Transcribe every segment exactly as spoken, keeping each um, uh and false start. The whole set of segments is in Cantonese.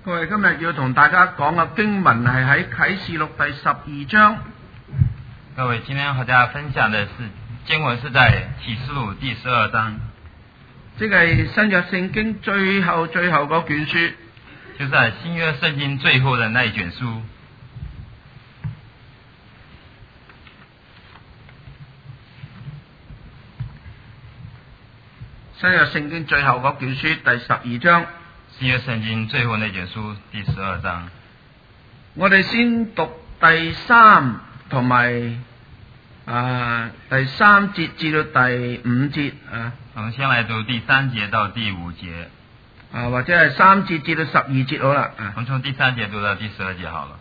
各位今日要同大家講嘅經文係喺啟示錄第十二章。 各位，今天和大家分享的是經文是在啟示錄第十二章， 即係新約聖經最後最後嗰卷書， 就是在新約聖經最後的那一卷書。 新約聖經最後嗰卷書第十二章。 新約聖經最後那卷書第十二章。 我哋先讀第三同埋啊第三節至到第五節啊。 我們先來讀第三節到第五節。 啊，或者係三節至到十二節好啦。啊， 我們從第三節讀到第十二節好了。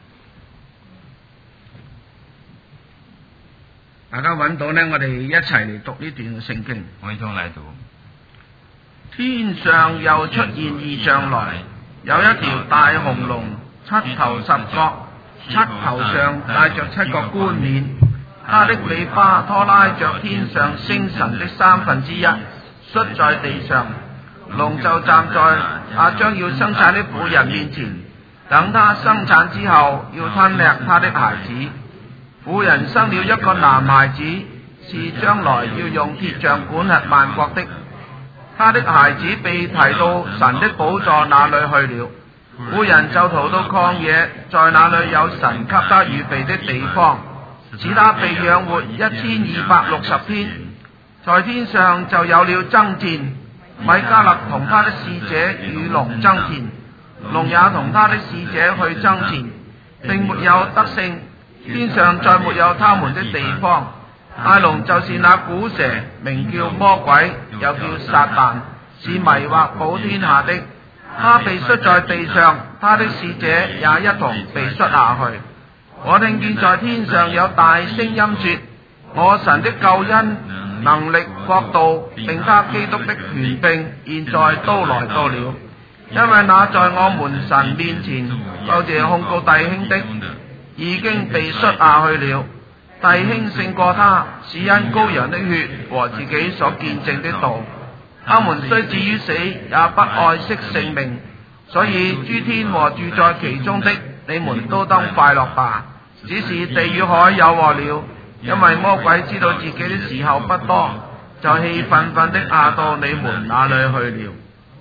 大家揾到呢，我哋一齊嚟讀呢段嘅聖經。 我一同來讀。 天上又出現異象來，有一條大紅龍，七頭十角，七頭上帶着七個冠冕，它的尾巴拖拉着天上星辰的三分之一，摔在地上。龍就站在那將要生產的婦人面前，等他生產之後，要吞吃他的孩子。婦人生了一個男孩子，是將來要用鐵杖管轄萬國的。他的孩子被提到神的寶座那裏去了，婦人就逃到曠野，在那裏有神給他預備的地方，使他被養活一千二百六十天。在天上就有了爭戰，米迦勒同他的使者與龍爭戰，龍也同他的使者去爭戰，並沒有得勝。天上再沒有他們的地方。大龍就是那古蛇，名叫魔鬼，又叫撒旦，是迷惑普天下的。他被摔在地上，他的使者也一同被摔下去。我聽見在天上有大聲音說：我神的救恩、能力、國度，並他基督的權柄，現在都來到了。因為那在我們神面前就這控告弟兄的，已經被摔下去了。弟兄勝過他，是因羔羊的血和自己所見證的道。他們雖至於死，也不愛惜性命。所以諸天和住在其中的，你們都當快樂吧。只是地與海有禍了，因為魔鬼知道自己的時候不多，就氣憤憤的下到你們那裏去了。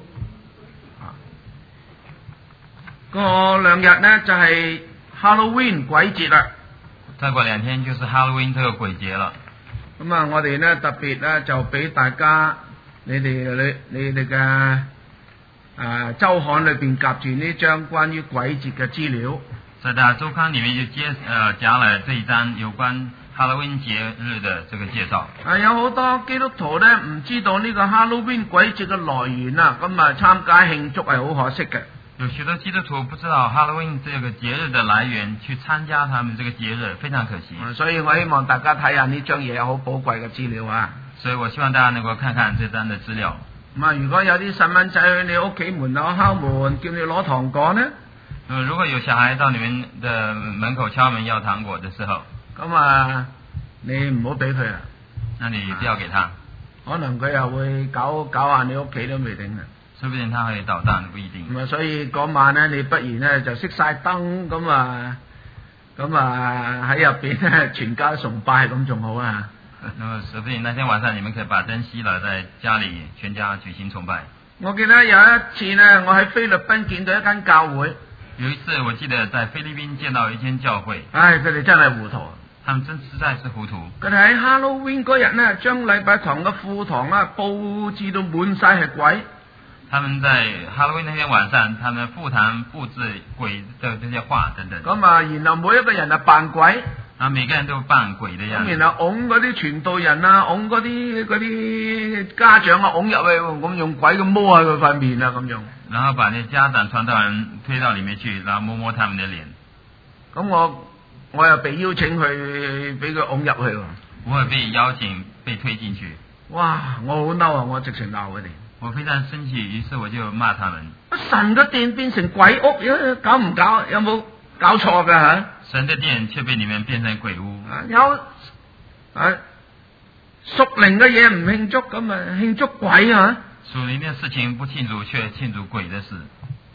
過兩日呢，就係 Halloween 鬼節啦。 再過兩天就是 Halloween 這個鬼節了。 咁啊，我哋呢特別呢就俾大家，你哋你你哋嘅啊週刊裏邊夾住呢張關於鬼節嘅資料。 在大週刊裡面就接呃夾了這一張有關 Halloween 節日的這個介紹。 啊，有好多基督徒呢唔知道呢個 Halloween 鬼節嘅來源啊，咁啊參加慶祝係好可惜嘅。 有許多基督徒不知道 Halloween 這個節日的來源，去參加他們這個節日，非常可惜。 所以我希望大家睇下呢張嘢，好寶貴嘅資料啊！ 所以我希望大家能夠看看這張的資料。 咁啊，如果有啲細蚊仔去你屋企門口敲門，叫你攞糖果呢？ 如果有小孩到你們的門口敲門要糖果的時候， 咁啊，你唔好俾佢啊！ 那你不要給他， 可能佢又會搞搞下你屋企都未定啊！ 說不定他會搗蛋，不一定。 咁啊，所以嗰晚呢，你不如呢就熄晒燈，咁啊，咁啊喺入邊呢全家崇拜咁仲好啊！ 那麼說不定那天晚上你們可以把燈熄了，在家裏全家舉行崇拜。 我記得有一次呢，我喺菲律賓見到一間教會。 有一次我記得在菲律賓見到一間教會。 唉，佢哋真係糊塗。 他們真實在是糊塗。 佢哋喺 Halloween 嗰日呢，將禮拜堂嘅課堂啊佈置到滿晒係鬼。 他們在 Halloween 那天晚上，他們課堂佈置鬼的這些畫等等。 咁啊，然後每一個人啊扮鬼。 啊，每個人都扮鬼的樣子。 咁然後擁嗰啲傳道人啊，擁嗰啲嗰啲家長啊，擁入去，咁用鬼咁摸下佢塊面啊，咁樣。 然後把那家長傳道人推到裡面去，然後摸摸他們的臉。咁我我又被邀請去俾佢擁入去喎。 我係被邀請被推進去。 哇！我好嬲啊！我直情鬧佢哋。 我非常生氣，於是我就罵他們。 神嘅殿變成鬼屋，搞唔搞？有冇搞錯㗎嚇？ 神的殿卻被你們變成鬼屋。 有啊，屬靈嘅嘢唔慶祝，咁啊慶祝鬼啊！ 屬靈的事情不慶祝，卻慶祝鬼的事。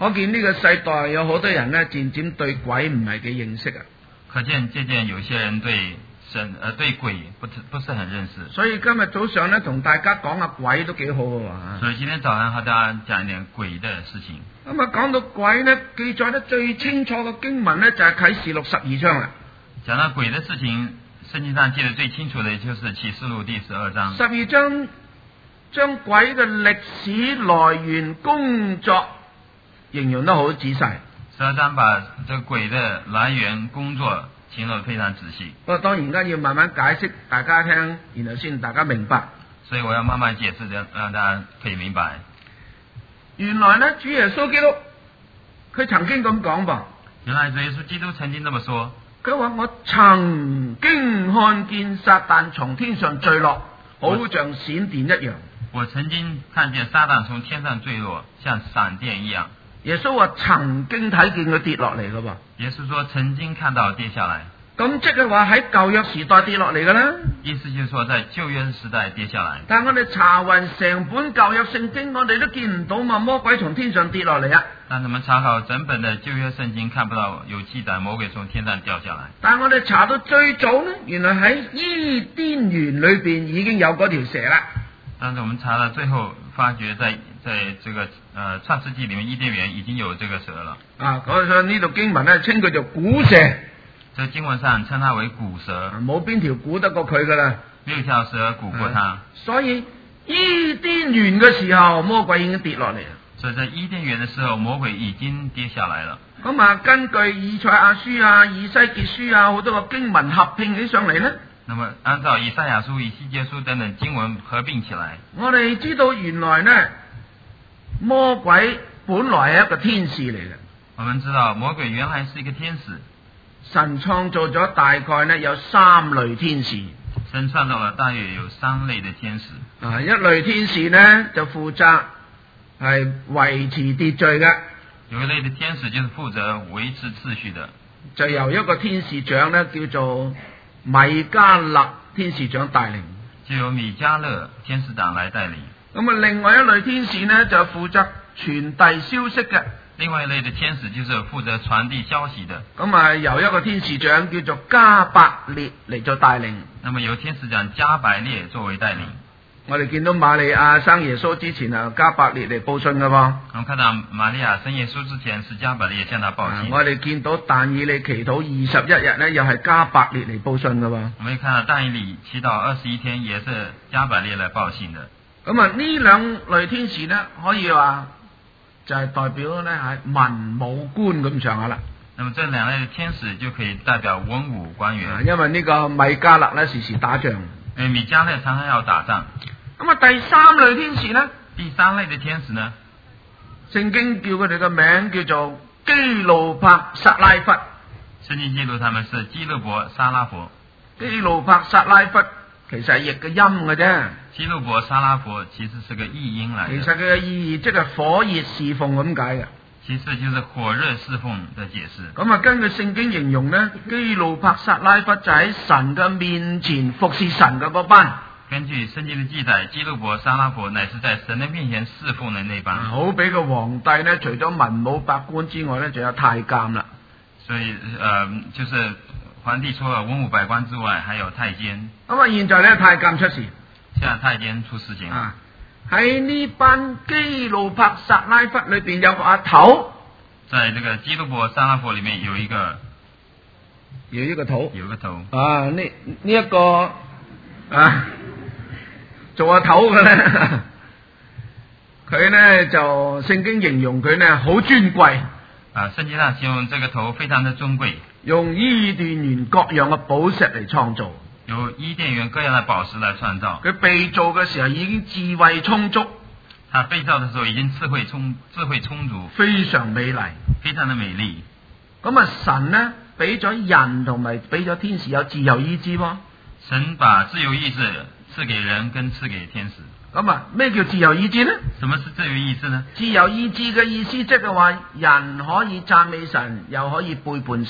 可見呢個世代有好多人呢，漸漸對鬼唔係幾認識啊。 可見漸漸有些人對神呃對鬼不不是很認識。 所以今日早上呢，同大家講下鬼都幾好嘅。 所以今天早上和大家講一點鬼的事情。 咁啊，講到鬼呢，記載得最清楚嘅經文呢，就係啟示錄十二章啦。 講到鬼的事情，聖經上記得最清楚的就是啟示錄第十二章。 十二章將鬼嘅歷史來源工作形容得好仔細。 十二章把這個鬼的來源工作形容得非常仔細。 不過當然而家要慢慢解釋大家聽，然後先大家明白。 所以我要慢慢解釋，讓讓大家可以明白。 原來呢，主耶穌基督佢曾經咁講噃。 原來主耶穌基督曾經這麼說。 佢話我曾經看見撒旦從天上墜落，好像閃電一樣。 我曾經看見撒旦從天上墜落，像閃電一樣。 耶穌話曾經睇見佢跌落嚟噶噃。 耶穌說曾經看到跌下來。咁即係話喺舊約時代跌落嚟噶啦。 意思就是說在舊約時代跌下來。 但係我哋查勻成本舊約聖經，我哋都見唔到嘛魔鬼從天上跌落嚟啊。 但係我們查考整本的舊約聖經，看不到有記載魔鬼從天上掉下來。 但係我哋查到最早呢，原來喺伊甸園裏邊已經有嗰條蛇啦。 但是我們查到最後，發覺在在這個呃創世紀裏面，伊甸園已經有這個蛇了。 啊，所以呢度經文咧稱佢做古蛇。 在經文上稱它為古蛇。 冇邊條古得過佢噶啦。 沒有條蛇古過它。 所以伊甸園嘅時候，魔鬼已經跌落嚟。 所以在伊甸園嘅時候，魔鬼已經跌下來了。 咁啊，根據以賽亞書啊、以西結書啊好多個經文合併起上嚟咧。 那麼按照以賽亞書、以西結書等等經文合併起來， 我哋知道原來呢，魔鬼本來係一個天使嚟嘅。 我們知道魔鬼原來是一個天使。 神創造咗大概呢有三類天使。 神創造了大約有三類的天使。 啊，一類天使呢就負責係維持秩序嘅。 有一類的天使就是負責維持秩序的。 就由一個天使長呢叫做米迦勒天使長帶領。 就由米迦勒天使長來帶領。 咁啊，另外一類天使呢就負責傳遞消息嘅。 另外一類的天使就是負責傳遞消息的。 咁啊，由一個天使長叫做加百列嚟做帶領。 那麼由天使長加百列作為帶領。 我哋見到瑪利亞生耶穌之前啊，加百列嚟報信噶噃。 我們看到瑪利亞生耶穌之前是加百列向他報信。 我哋見到但以理祈禱二十一日呢，又係加百列嚟報信噶噃。 我們看到但以理祈禱二十一天，也是加百列來報信的。 咁啊，呢兩類天使呢，可以話就係代表呢係文武官咁上下啦。 那麼這兩類天使就可以代表文武官員。 因為呢個米迦勒呢時時打仗。 誒，米迦勒常常要打仗。 咁啊，第三類天使呢？ 第三類的天使呢？ 聖經叫佢哋嘅名叫做基路伯撒拉弗。 聖經記錄他們是基路伯沙拉弗。 基路伯撒拉弗其實係譯嘅音嘅啫。 基路伯沙拉弗其實是個譯音嚟。 其實佢嘅意義即係火熱侍奉咁解嘅。 其實就是火熱侍奉的解釋。 咁啊，根據聖經形容呢，基路伯撒拉弗就喺神嘅面前服侍神嘅嗰班。 根據聖經的記載，基路伯沙拉弗乃是在神的面前侍奉的那班。 好比個皇帝呢，除咗文武百官之外呢，仲有太監啦。 所以，呃，就是皇帝除了文武百官之外，還有太監。 咁啊，現在呢，太監出事。 現在太監出事情啦。 喺呢班基路伯撒拉弗裏邊有個阿頭。 在這個基路伯沙拉弗裏面有一個， 有一個頭。 有一個頭。 啊，呢呢一個啊。做阿頭嘅咧，佢咧就聖經形容佢咧好尊貴。 啊，聖經上形容這個頭非常的尊貴， 用伊甸園各樣嘅寶石嚟創造。 由伊甸園各樣嘅寶石嚟創造。 佢被造嘅時候已經智慧充足。 他被造嘅時候已經智慧充智慧充足， 非常美麗， 非常的美麗。 咁啊，神呢俾咗人同埋俾咗天使有自由意志喎。 神把自由意志賜給人跟賜給天使。 咁啊，咩叫自由意志呢？ 什麼是自由意志呢？ 自由意志嘅意思即係話人可以讚美神，又可以背叛神。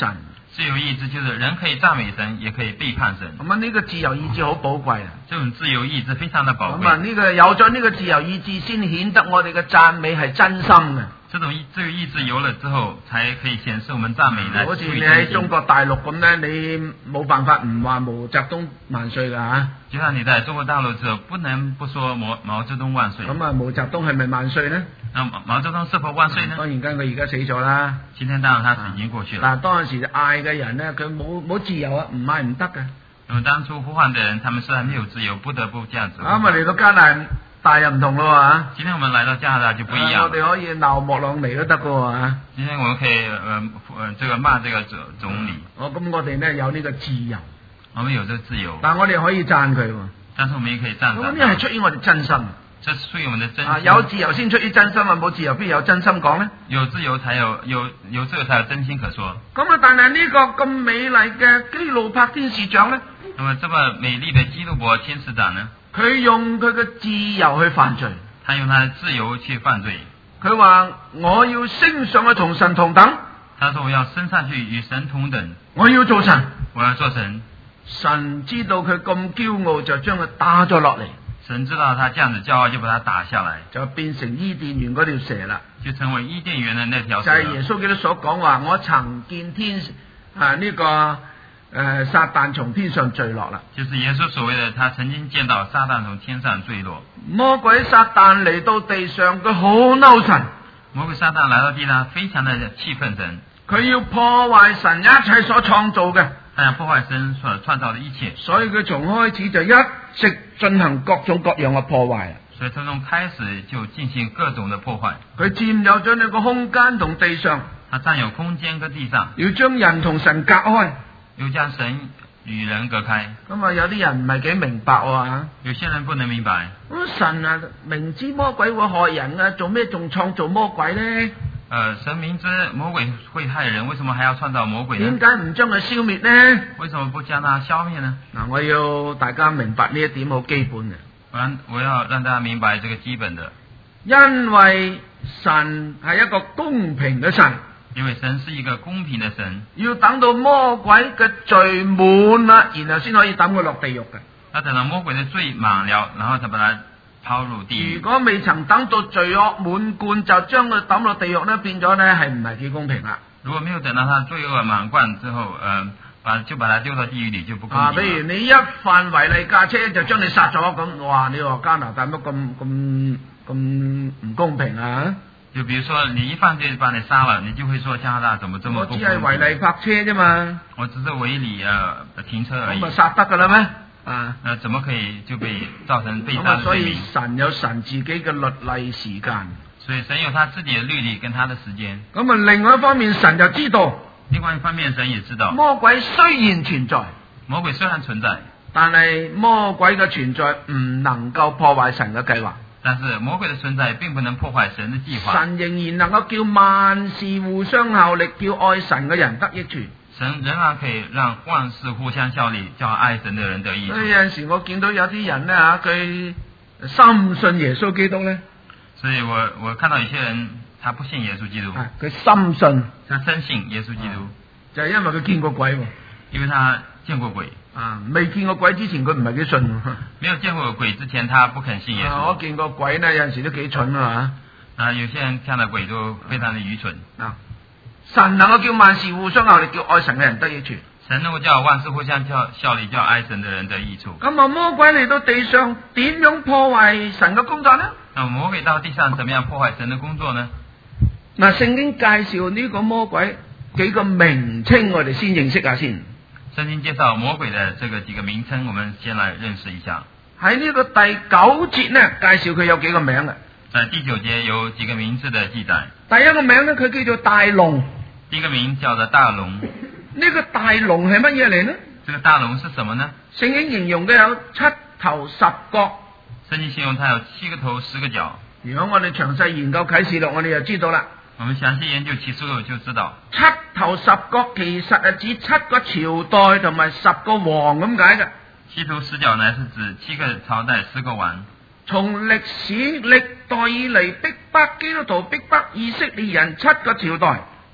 自由意志就是人可以讚美神，也可以背叛神。 咁啊，呢個自由意志好寶貴啊！ 這種自由意志非常的寶咁啊， 貴。 呢個有咗呢個自由意志，先顯得我哋嘅讚美係真心嘅。 這種意自由意志有了之後，才可以顯示我們讚美呢。 好似你喺中國大陸咁咧，你冇辦法唔話毛澤東萬歲噶嚇。 就像你在中國大陸之後，不能不說毛毛澤東萬歲。 咁啊，毛澤東係咪萬歲呢？ 那毛毛澤東是否萬歲呢？ 當然間佢而家死咗啦。 今天當然他已經過去了。 但係當時嗌嘅人咧，佢冇冇自由啊，唔嗌唔得嘅。 那麼當初呼喚的人，他們雖然沒有自由，不得不這樣子。 啱啊，嚟到加拿大又唔同咯嚇。 今天我們來到加拿大就不一樣。 我哋可以鬧莫朗尼都得嘅喎嚇。 今天我們可以呃呃這個罵這個總總理。 哦，咁我哋咧有呢個自由。 我們有這個自由。 但係我哋可以讚佢喎。 但是我們也可以讚賞。 咁呢係出於我哋真心。 這是出於我們的真心。 啊，有自由先出於真心啊，冇自由邊有真心講呢？ 有自由才有有有自由才有真心可說。 咁啊，但係呢個咁美麗嘅基路伯天使長呢？ 那麼這麼美麗的基路伯天使長呢？ 佢用佢嘅自由去犯罪。 他用他的自由去犯罪。 佢話我要升上去同神同等。 他說我要升上去與神同等。 我要做神。 我要做神。 神知道佢咁驕傲，就將佢打咗落嚟。 神知道他這樣子驕傲，就把他打下來， 就變成伊甸園嗰條蛇啦。 就成為伊甸園的那條蛇。 就係耶穌基督所講話，我曾見天啊呢、這個誒、呃、撒旦從天上墜落啦。 就是耶穌所謂的，他曾經見到撒旦從天上墜落。 魔鬼撒旦嚟到地上，佢好嬲神。 魔鬼撒旦來到地上，非常的氣憤神。 佢要破壞神一切所創造嘅。 他想破壞神所創造的一切。 所以佢從開始就一直進行各種各樣嘅破壞。 所以他從開始就進行各種的破壞。 佢佔有咗呢個空間同地上。 他佔有空間跟地上。 要將人同神隔開。 要將神與人隔開。 咁啊，有啲人唔係幾明白啊。 有些人不能明白。 咁神啊，明知魔鬼會害人啊，做咩仲創造魔鬼呢？ 呃，神明知魔鬼會害人，為什麼還要創造魔鬼呢？ 點解唔將佢消滅呢？ 為什麼不將它消滅呢？ 嗱，我要大家明白呢一點好基本嘅。 我我要讓大家明白這個基本的。 因為神係一個公平嘅神。 因為神是一個公平的神。 要等到魔鬼嘅罪滿啦，然後先可以抌佢落地獄嘅。 要等到魔鬼的罪滿了，然後才把它拋入地獄。 如果未曾等到罪惡滿貫，就將佢抌落地獄咧，變咗咧係唔係幾公平啦？ 如果沒有等到他罪惡滿貫之後，呃，把就把它丟到地獄裏就不公平。 啊，譬如你一犯違例駕車就將你殺咗咁，哇！你話加拿大乜咁咁咁唔公平啊？ 就比如說你一犯罪把你殺了，你就會說加拿大怎麼這麼不公平？ 我只係違例泊車啫嘛。 我只是違例呃停車而已。 咁咪殺得噶啦咩？啊？ 那怎麼可以就被造成被殺的罪名？ 所以神有神自己嘅律例時間。 所以神有他自己的律例跟他的時間。 咁啊，另外一方面神就知道。 另外一方面神也知道。 魔鬼雖然存在。 魔鬼雖然存在。但係魔鬼嘅存在唔能夠破壞神嘅計劃。 但是魔鬼的存在並不能破壞神的計劃。 神仍然能夠叫萬事互相效力，叫愛神嘅人得益處。 神仍然可以讓萬事互相效力，叫愛神的人得益處。 所以有陣時我見到有啲人咧吓，佢深信耶穌基督咧。 所以我我看到有些人，他不信耶穌基督。 佢深信， 他深信耶穌基督， 就係因為佢見過鬼。 因為他見過鬼。 啊，未見過鬼之前佢唔係幾信。 沒有見過鬼之前，他不肯信耶穌。 啊、我見過鬼呢，有陣時都幾蠢啊！ 啊，有些人看到鬼都非常的愚蠢。 啊，神能夠叫萬事互相效力，叫愛神嘅人得益處。 神能夠叫萬事互相效力，叫愛神嘅人得益處。 咁啊，魔鬼嚟到地上，點樣破壞神嘅工作呢？ 那魔鬼到地上，怎麼樣破壞神嘅工作呢？ 嗱，聖經介紹呢個魔鬼幾個名稱，我哋先認識下先。 聖經介紹魔鬼的這個幾個名稱，我們先來認識一下。 喺呢個第九節呢，介紹佢有幾個名嘅。 在第九節有幾個名字的記載。 第一個名呢，佢叫做大龍。 第一個名叫做大龍。 呢個大龍係乜嘢嚟呢？ 這個大龍是什麼呢？ 聖經形容嘅有七頭十角。 聖經形容它有七個頭十個角。 如果我哋詳細研究啟示錄，我哋就知道啦。 我們詳細研究啟示錄就知道， 七頭十角其實係指七個朝代同埋十個王咁解嘅。 七頭十角呢是指七個朝代十個王。 從歷史歷代以嚟逼迫基督徒、逼迫以色列人七個朝代。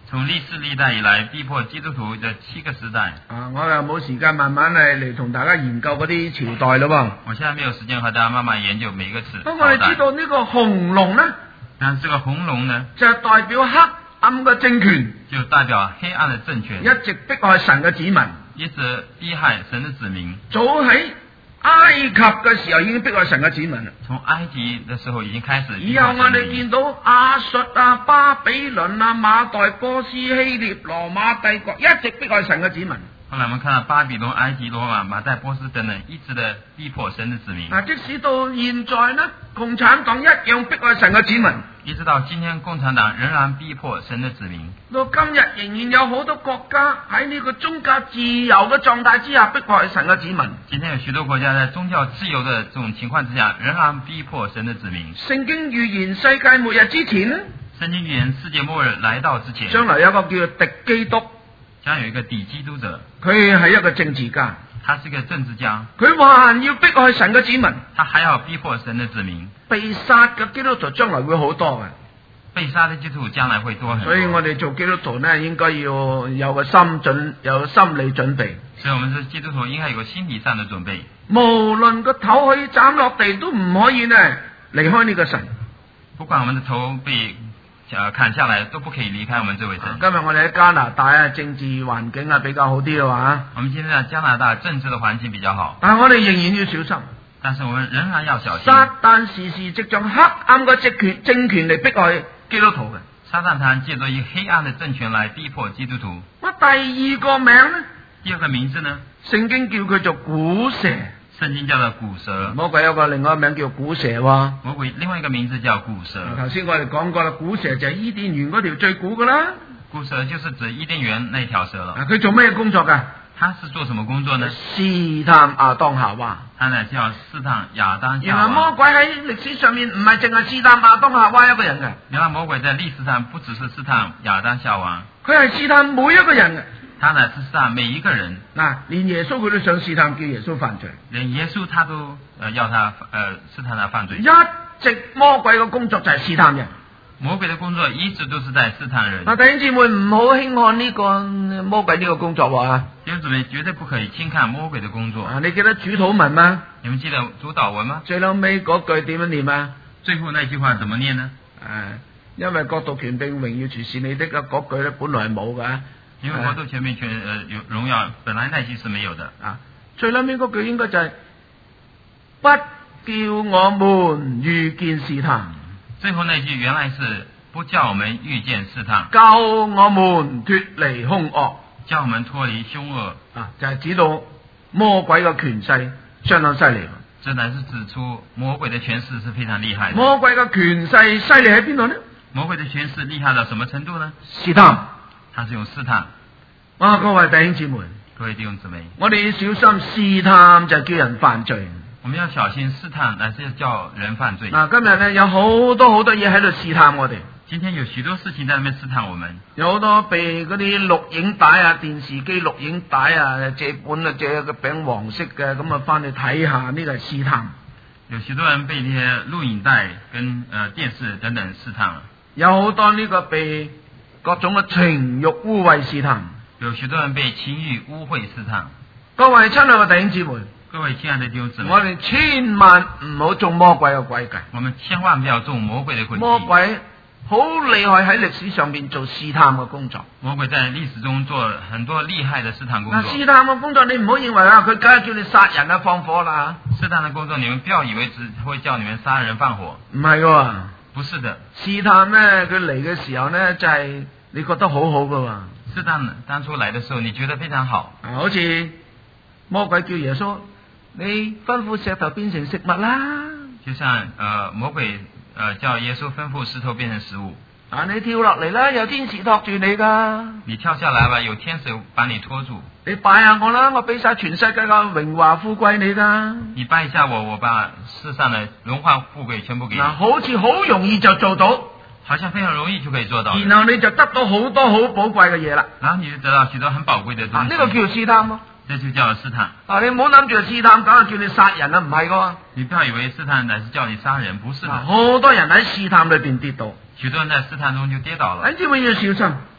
從歷世歷代以來逼迫基督徒嘅七個時代。 啊，我又冇時間慢慢嚟嚟同大家研究嗰啲朝代咯喎。 我現在沒有時間和大家慢慢研究每個朝不過我哋知道呢個紅龍呢， 但係這個紅龍呢， 就係代表黑暗嘅政權， 就代表黑暗嘅政權， 一直迫害神嘅子民， 一直逼害神嘅子民。 早喺埃及嘅時候已經迫害神嘅子民啦。 從埃及嘅時候已經開始。 以後我哋見到亞述啊、巴比倫啊、馬代、波斯、希臘、羅馬帝國一直迫害神嘅子民。 後來我們看到巴比倫、埃及、羅馬、馬代、波斯等等，一直的逼迫神的子民。 啊，即使到現在呢，共產黨一樣迫害神嘅子民。 一直到今天，共產黨仍然逼迫神的子民。 到今日仍然有好多國家喺呢個宗教自由嘅狀態之下迫害神嘅子民。 今天有許多國家在宗教自由的這種情況之下，仍然逼迫神的子民。 聖經預言世界末日之前呢， 聖經預言世界末日來到之前， 將來有一個叫做敵基督， 將有一個敵基督者， 佢係一個政治家， 他是一個政治家， 佢還要迫害神嘅子民， 他還要逼迫神的子民。 被殺嘅基督徒將來會好多嘅， 被殺的基督徒將來會多很多。 所以我哋做基督徒呢，應該要有個心準，有個心理準備。 所以我們做基督徒應該有個心理上的準備。 無論個頭可以斬落地，都唔可以呢離開呢個神。 不管我們的頭被呃砍下來，都不可以離開我們這位神。 今日我哋喺加拿大啊，政治環境啊比較好啲嘅話， 我們今天在加拿大政治的環境比較好， 但係我哋仍然要小心。 但是我們仍然要小心。 撒旦時時藉着黑暗嘅政權政權嚟迫害基督徒嘅。 撒旦他借着一黑暗的政權來逼迫基督徒。 乜第二個名呢？ 第二個名字呢？ 聖經叫佢做古蛇。 聖經叫做古蛇。 魔鬼有個另外一個名叫古蛇喎。 魔鬼另外一個名字叫古蛇。 頭先我哋講過啦，古蛇就係伊甸園嗰條最古噶啦。 古蛇就是指伊甸園那條蛇了。 佢做咩工作噶？ 他是做什麼工作呢？ 試探亞當夏娃。 他呢叫試探亞當夏娃。 原來魔鬼喺歷史上面唔係淨係試探亞當夏娃一個人嘅。 原來魔鬼在歷史上不只是試探亞當夏娃， 佢係試探每一個人嘅。 他呢是試探每一個人。 嗱，連耶穌佢都想試探，叫耶穌犯罪。 連耶穌他都呃要他呃試探他犯罪。 一直魔鬼嘅工作就係試探人。 魔鬼的工作一直都是在試探人。 嗱，弟兄姊妹唔好輕看呢個魔鬼呢個工作喎。 弟兄姊妹絕對不可以輕看魔鬼的工作。 啊，你記得主禱文嗎？ 你們記得主禱文嗎？ 最後尾嗰句點樣念啊？ 最後那句話怎麼念呢？ 誒、啊，因為國度權柄榮耀全是你的嘅嗰句咧，本來係冇噶。 因為國度權柄權誒有榮耀，本來那句是沒有的。 啊，最後尾嗰句應該就係、是、不叫我們遇見試探。 最後那句原來是不叫我們遇見試探， 救我們脫離兇惡， 叫我們脫離兇惡。 啊，就係、是、指到魔鬼嘅權勢相當犀利。 這乃是指出魔鬼的權勢是非常厲害的。 魔鬼嘅權勢犀利喺邊度呢？ 魔鬼的權勢厲害到什麼程度呢？ 試探， 他是用試探。 啊，各位弟兄姊妹， 各位弟兄姊妹， 我哋要小心試探就係叫人犯罪。 我們要小心試探，乃是要叫人犯罪。 嗱、啊，今日咧有好多好多嘢喺度試探我哋。 今天有許多事情在那邊試探我們。有好多被嗰啲錄影帶啊、電視機錄影帶啊借本啊借個餅黃色嘅，咁啊翻去睇下，呢個係試探。 有許多人被呢些錄影帶跟呃電視等等試探了。 有好多呢個被各種嘅情慾污穢試探。 有許多人被情慾污穢試探。 各位親愛嘅弟兄姊妹， 各位親愛的弟兄姊妹， 我哋千萬唔好中魔鬼嘅詭計。 我們千萬不要中魔鬼的詭計。 魔鬼好厲害喺歷史上面做試探嘅工作。 魔鬼在歷史中做很多厲害的試探工作。 嗱，試探嘅工作你唔好認為啊，佢梗係叫你殺人啊、放火啦。 試探的工作，你們不要以為只會叫你們殺人放火。 唔係㗎， 不是的。 試探咧，佢嚟嘅時候咧，就係、是、你覺得好好㗎。 試探當初來的時候，你覺得非常好。 啊，好似魔鬼叫耶穌，你吩咐石頭變成食物啦。 就像呃魔鬼呃叫耶穌吩咐石頭變成食物。 啊，你跳落嚟啦，有天使托住你噶。 你跳下來吧，有天使把你拖住。 你拜下我啦，我俾晒全世界嘅榮華富貴你噶。 你拜一下我，我把世上的榮華富貴全部給你。 嗱，好似好容易就做到， 好像非常容易就可以做到。 然後你就得到好多好寶貴嘅嘢啦。 然後你就得到許多很寶貴的東西。 啊，呢、這個叫試探咯。 這就叫試探。 啊，你唔好諗住試探，梗係叫你殺人啦，唔係噶。 你不要以為試探乃是叫你殺人，不是的。 好多人喺試探裏邊跌倒。 許多人在試探中就跌倒了。 你知唔知要小心？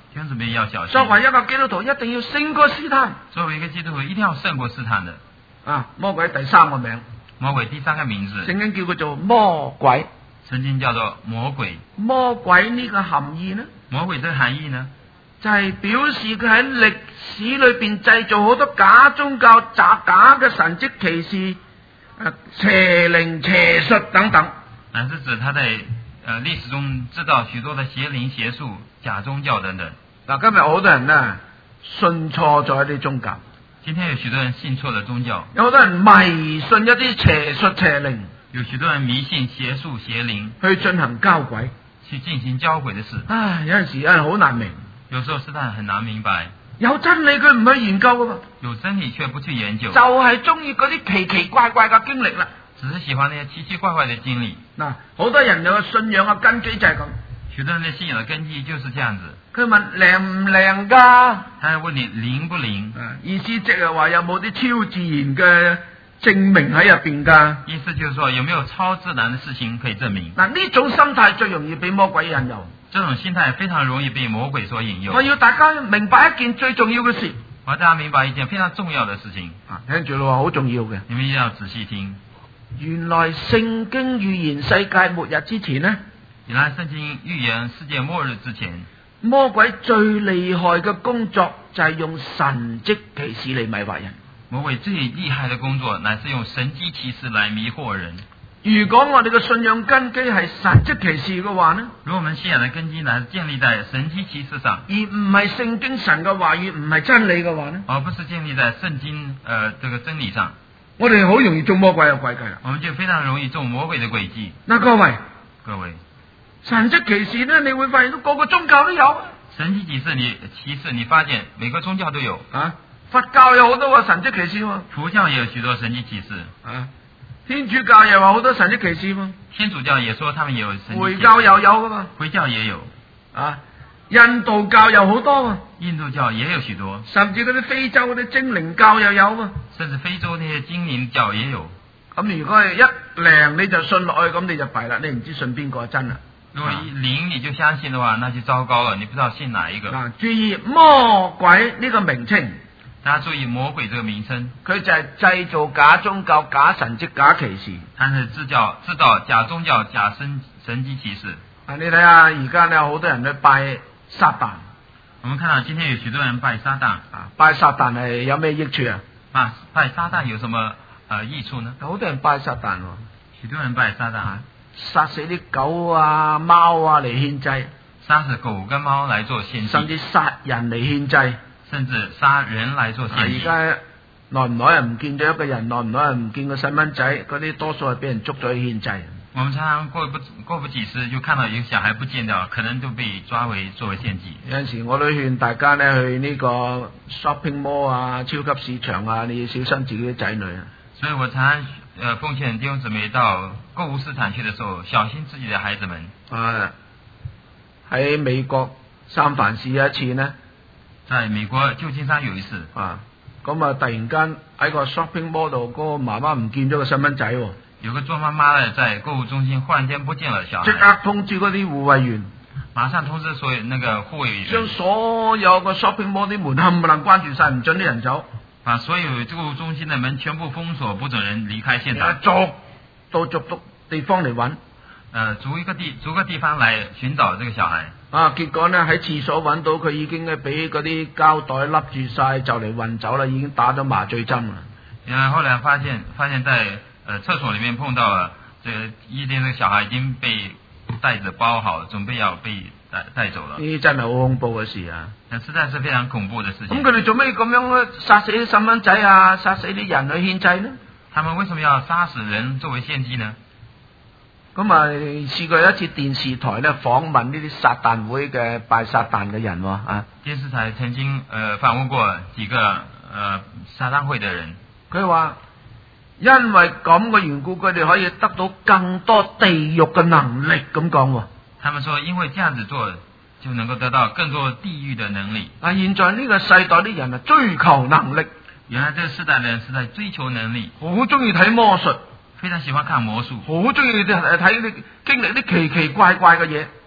弟兄姊妹要小心。 作為一個基督徒，一定要勝過試探。 作為一個基督徒，一定要勝過試探的。 啊，魔鬼第三個名， 魔鬼第三個名字， 聖經叫佢做魔鬼。 聖經叫做魔鬼。 魔鬼呢個含義呢？ 魔鬼這個含義呢？ 就係表示佢喺歷史裏邊製造好多假宗教、假假嘅神蹟奇事、呃、邪靈邪術等等。 乃是指他在呃歷史中製造許多的邪靈邪術、假宗教等等。 嗱，今日好多人呢信錯咗一啲宗教。 今天有許多人信錯了宗教， 有好多人迷信一啲邪術邪靈， 有許多人迷信邪術邪靈， 去進行交鬼， 去進行交鬼的事。 唉，有陣時有人好難明， 有時候試探很難明白。 有真理佢唔去研究噶嘛， 有真理卻不去研究， 就係中意嗰啲奇奇怪怪嘅經歷啦。 只是喜歡那些奇奇怪怪的經歷。 嗱，好多人有個信仰嘅根基就係咁。 許多人的信仰的根基就是這樣子。 佢問靈唔靈噶？ 他問你靈不靈？ 意思即係話有冇啲超自然嘅證明喺入邊噶？ 意思就是說有沒有超自然的事情可以證明？ 嗱，呢種心態最容易俾魔鬼引誘。 這種心態非常容易被魔鬼所引誘。 我要大家明白一件最重要嘅事。 我要大家明白一件非常重要的事情。 啊，聽住咯，好重要嘅。 你們一定要仔細聽。 原來聖經預言世界末日之前呢？ 原來聖經預言世界末日之前， 魔鬼最厲害嘅工作就係用神蹟奇事嚟迷惑人。 魔鬼最厲害的工作乃是用神蹟奇事來迷惑人。 如果我哋嘅信仰根基係神蹟奇事嘅話呢？ 如果我們信仰的根基乃是建立在神蹟奇事上， 而唔係聖經神嘅話語，唔係真理嘅話呢？ 而不是建立在聖經呃這個真理上， 我哋好容易中魔鬼嘅詭計啦。 我們就非常容易中魔鬼的詭計。 嗱，各位， 各位， 神蹟奇事呢，你會發現到個個宗教都有。 神蹟奇事你奇事你發現每個宗教都有啊，佛教有好多個神蹟奇事喎， 佛教也有許多神蹟奇事啊，天主教又話好多神蹟奇事喎， 天主教也說他們也有神蹟奇事， 回教又有噶嘛， 回教也有啊，印度教有好多喎， 印度教也有許多， 甚至嗰啲非洲嗰啲精靈教又有喎， 甚至非洲那些精靈教也有。 咁如果係一靈你就信落去，咁你就弊啦，你唔知信邊個真啦。 如果一靈你就相信的話，那就糟糕了，你不知道信哪一個。 啊，注意魔鬼呢個名稱， 大家注意魔鬼這個名稱， 佢就係製造假宗教、假神蹟、假奇事。 它是製造製造假宗教、假神神蹟奇事。 啊，你睇下而家呢，好多人去拜撒旦。 我們看到今天有許多人拜撒旦。 啊，拜撒旦係有咩益處啊？ 啊，拜撒旦有什麼呃益處呢？ 好多人拜撒旦喎， 許多人拜撒旦，啊， 殺死啲狗啊、貓啊嚟獻祭， 殺死狗跟貓來做獻祭， 甚至殺人嚟獻祭， 甚至殺人來做獻祭。 而家耐唔耐又唔見咗一個人，耐唔耐又唔見個細蚊仔，嗰啲多數係俾人捉咗去獻祭。 我們常常過不過不幾時就看到一個小孩不見掉，可能就被抓為作為獻祭。 有陣時我都勸大家呢去呢個 shopping mall 啊、超級市場啊，你要小心自己啲仔女啊。所以我常常呃奉勸弟兄姊妹到購物市場去的時候，小心自己的孩子們。 啊，喺美國三藩市有一次呢， 在美國舊金山有一次啊，咁啊突然間喺個 shopping mall 度，嗰個媽媽唔見咗個細蚊仔喎。有個做媽媽的在購物中心忽然間不見了小孩， 即刻通知嗰啲護衛員， 馬上通知所有那個護衛員， 將所有個 shopping mall 啲門冚唪唥關住晒，唔准啲人走， 把所有購物中心的門全部封鎖，不准人離開現場， 逐到逐到地方嚟揾， 呃，逐一個地逐個地方來尋找這個小孩。 啊，結果呢喺廁所揾到佢已經咧俾嗰啲膠袋笠住晒，就嚟運走啦，已經打咗麻醉針啦。 然後後來發現發現在呃，廁所裏面碰到了，這個一邊那個小孩已經被袋子包好，準備要被帶帶走了。呢真係好恐怖嘅事啊！ 實在是非常恐怖的事情。 咁佢哋做咩咁樣咧？殺死啲細蚊仔啊，殺死啲人去獻祭呢？ 他們為什麼要殺死人作為獻祭呢？ 咁啊，試過有一次電視台咧訪問呢啲撒旦會嘅拜撒旦嘅人喎啊！ 電視台曾經呃訪問過幾個呃撒旦會的人， 佢話。因為咁嘅緣故，佢哋可以得到更多地獄嘅能力，咁講喎。 他們說，因為這樣子做，就能夠得到更多地獄的能力。 啊，現在呢個世代啲人啊，追求能力。 原來這個世代的人是在追求能力， 好中意睇魔術， 非常喜歡看魔術， 好中意睇睇啲經歷啲奇奇怪怪嘅嘢，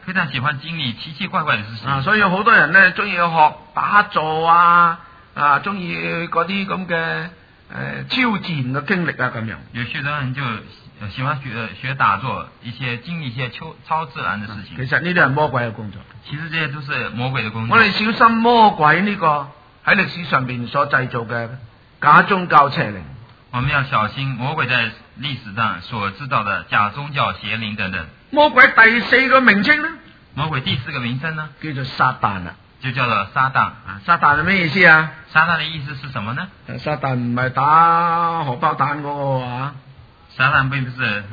非常喜歡經歷奇奇怪怪的事情。 啊，所以好多人咧中意學打坐啊，啊，中意嗰啲咁嘅誒超自然嘅經歷啊咁樣。 有些人就喜歡學學打坐，一些經歷一些超超自然的事情。 其實呢啲係魔鬼嘅工作。 其實這些都是魔鬼的工作。 我哋小心魔鬼呢個喺歷史上邊所製造嘅假宗教邪靈。 我們要小心魔鬼在歷史上所製造的假宗教邪靈等等。 魔鬼第四個名稱呢？ 魔鬼第四個名稱呢？ 叫做撒旦啦， 就叫做撒旦。 啊，撒旦係咩意思啊？ 撒旦的意思是什麼呢？ 撒旦唔係打荷包蛋嗰個啊。 撒旦並不是，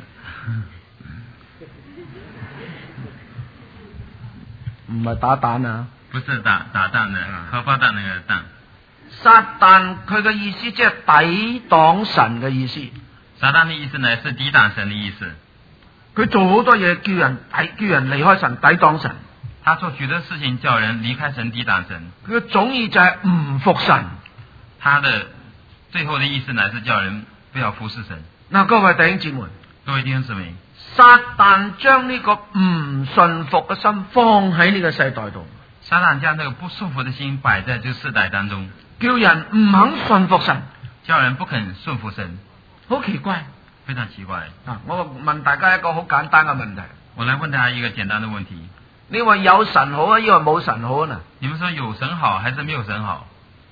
唔係打蛋啊。 不是打打蛋的，荷包蛋那個蛋。 撒旦佢嘅意思即係抵擋神嘅意思。 撒旦的意思呢是抵擋神的意思。 佢做好多嘢叫人抵，叫人離開神，抵擋神。 他做許多事情叫人離開神，抵擋神。 佢嘅總意就係唔服神。 他的最後的意思呢是叫人不要服侍神。 嗱，各位弟兄姊妹， 各位弟兄姊妹， 撒旦將呢個唔順服嘅心放喺呢個世代度。 撒旦將呢個不順服的心擺在這個世代當中， 叫人唔肯順服神， 叫人不肯順服神， 好奇怪， 非常奇怪。 啊！我問大家一個好簡單嘅問題， 我來問大家一個簡單的問題： 你話有神好啊，抑或冇神好啊？ 你們說有神好還是沒有神好？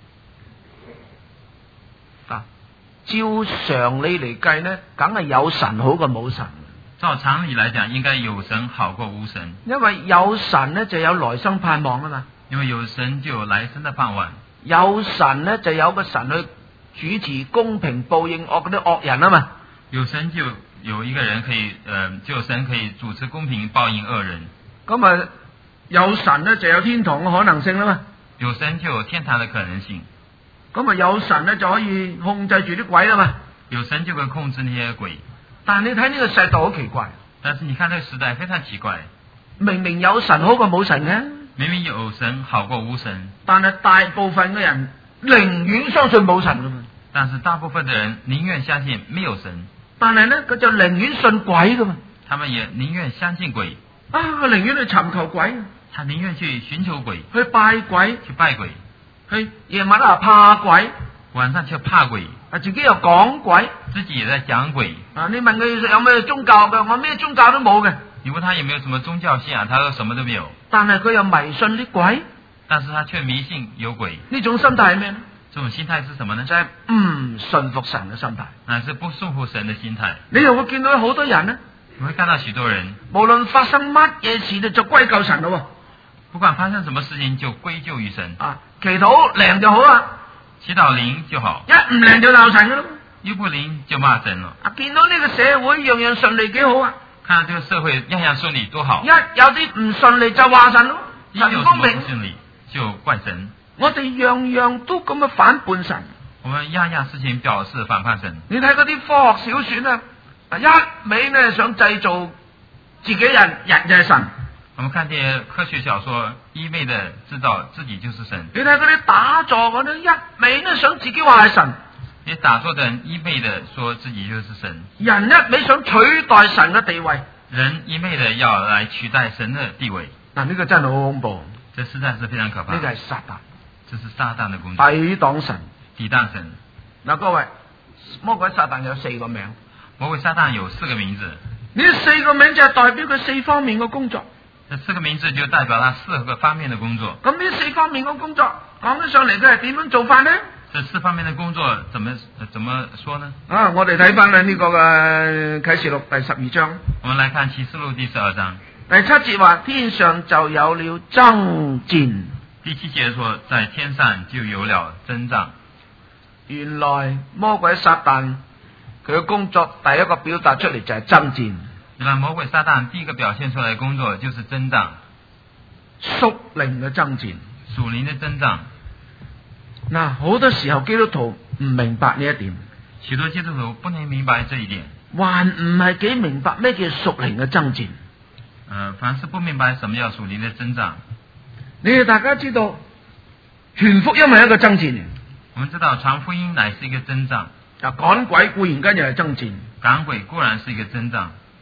啊，照常理嚟計呢，梗係有神好過冇神。 照常理來講，應該有神好過無神。 因為有神呢，就有來生盼望啊嘛。 因為有神就有來生的盼望。 有神呢，就有個神去主持公平報應惡嗰啲惡人啊嘛。 有神就有一個人可以，誒、呃，就有神可以主持公平報應惡人。 咁啊，有神呢，就有天堂嘅可能性啦嘛。 有神就有天堂嘅可能性。 咁啊，有神呢，就可以控制住啲鬼啦嘛。 有神就會控制那些鬼。 但你睇呢個世道好奇怪。 但是你看這個時代非常奇怪。 明明有神好過冇神嘅。 明明有神好過無神。 但係大部分嘅人寧願相信冇神噶嘛。 但是大部分嘅人寧願相信沒有神。 但係呢，佢就寧願信鬼噶嘛。 他們也寧願相信鬼。 啊，寧願去尋求鬼。 他寧願去尋求鬼。 去拜鬼。 去拜鬼。 去夜晚啊怕鬼。 晚上就怕鬼。 啊，自己又講鬼。 自己也在講鬼。 啊，你問佢有咩宗教嘅？我咩宗教都冇嘅。 你問他有沒有什麼宗教信仰，他說什麼都沒有。 但係佢又迷信啲鬼。 但是他卻迷信有鬼。 呢種心態係咩呢？ 這種心態是什麼呢？ 就係唔順服神嘅心態。 那是不順服神嘅心態。 你又會見到好多人呢？ 你會看到許多人， 無論發生乜嘢事咧，就歸咎神咯。 不管發生什麼事情，就歸咎於神。 啊，祈禱靈就好啦。 祈禱靈就好。 一唔靈就鬧神噶咯。 一不靈就罵神咯。 啊，見到呢個社會樣樣順利幾好啊！ 看到這個社會樣樣順利多好。 一有啲唔順利就話神咯，神有公平。 不順利就怪神。 我哋樣樣都咁樣反叛神。 我們樣樣事情表示反叛神。 你睇嗰啲科學小說啊，一味呢想製造自己人，人就係神。 我們看啲科學小說，一味的製造自己就是神。 你睇嗰啲打坐嗰啲，一味呢想自己話係神。 你打坐的人一味的說自己就是神。 人一味想取代神嘅地位。 人一味的要來取代神的地位。 嗱，呢個真係好恐怖。 這實在是非常可怕。 呢個係撒旦。 這是撒旦的工作。 抵擋神。 抵擋神。 嗱，各位，魔鬼撒旦有四個名。 魔鬼撒旦有四個名字。 呢四個名就係代表佢四方面嘅工作。 這四個名字就代表他四個方面的工作。 咁呢四方面嘅工作講得上嚟，佢係點樣做法呢？ 這四方面的工作怎麼怎麼說呢？ 啊，我哋睇翻啦呢個嘅啟示錄第十二章。 我們來看啟示錄第十二章第七節話，天上就有了爭戰。 第七節說，在天上就有了爭戰。 原來魔鬼撒旦佢嘅工作第一個表達出嚟就係爭戰。 原來魔鬼撒旦第一個表現出來的工作就是爭戰， 屬靈嘅爭戰， 屬靈的爭戰。 嗱，好多時候基督徒唔明白呢一點， 許多基督徒不能明白這一點， 還唔係幾明白咩叫屬靈嘅爭戰。 呃，凡是不明白什麼叫屬靈的爭戰。 你哋大家知道，傳福音係一個爭戰。 我們知道傳福音乃是一個爭戰。 啊，趕鬼固然間又係爭戰， 趕鬼固然是一個爭戰。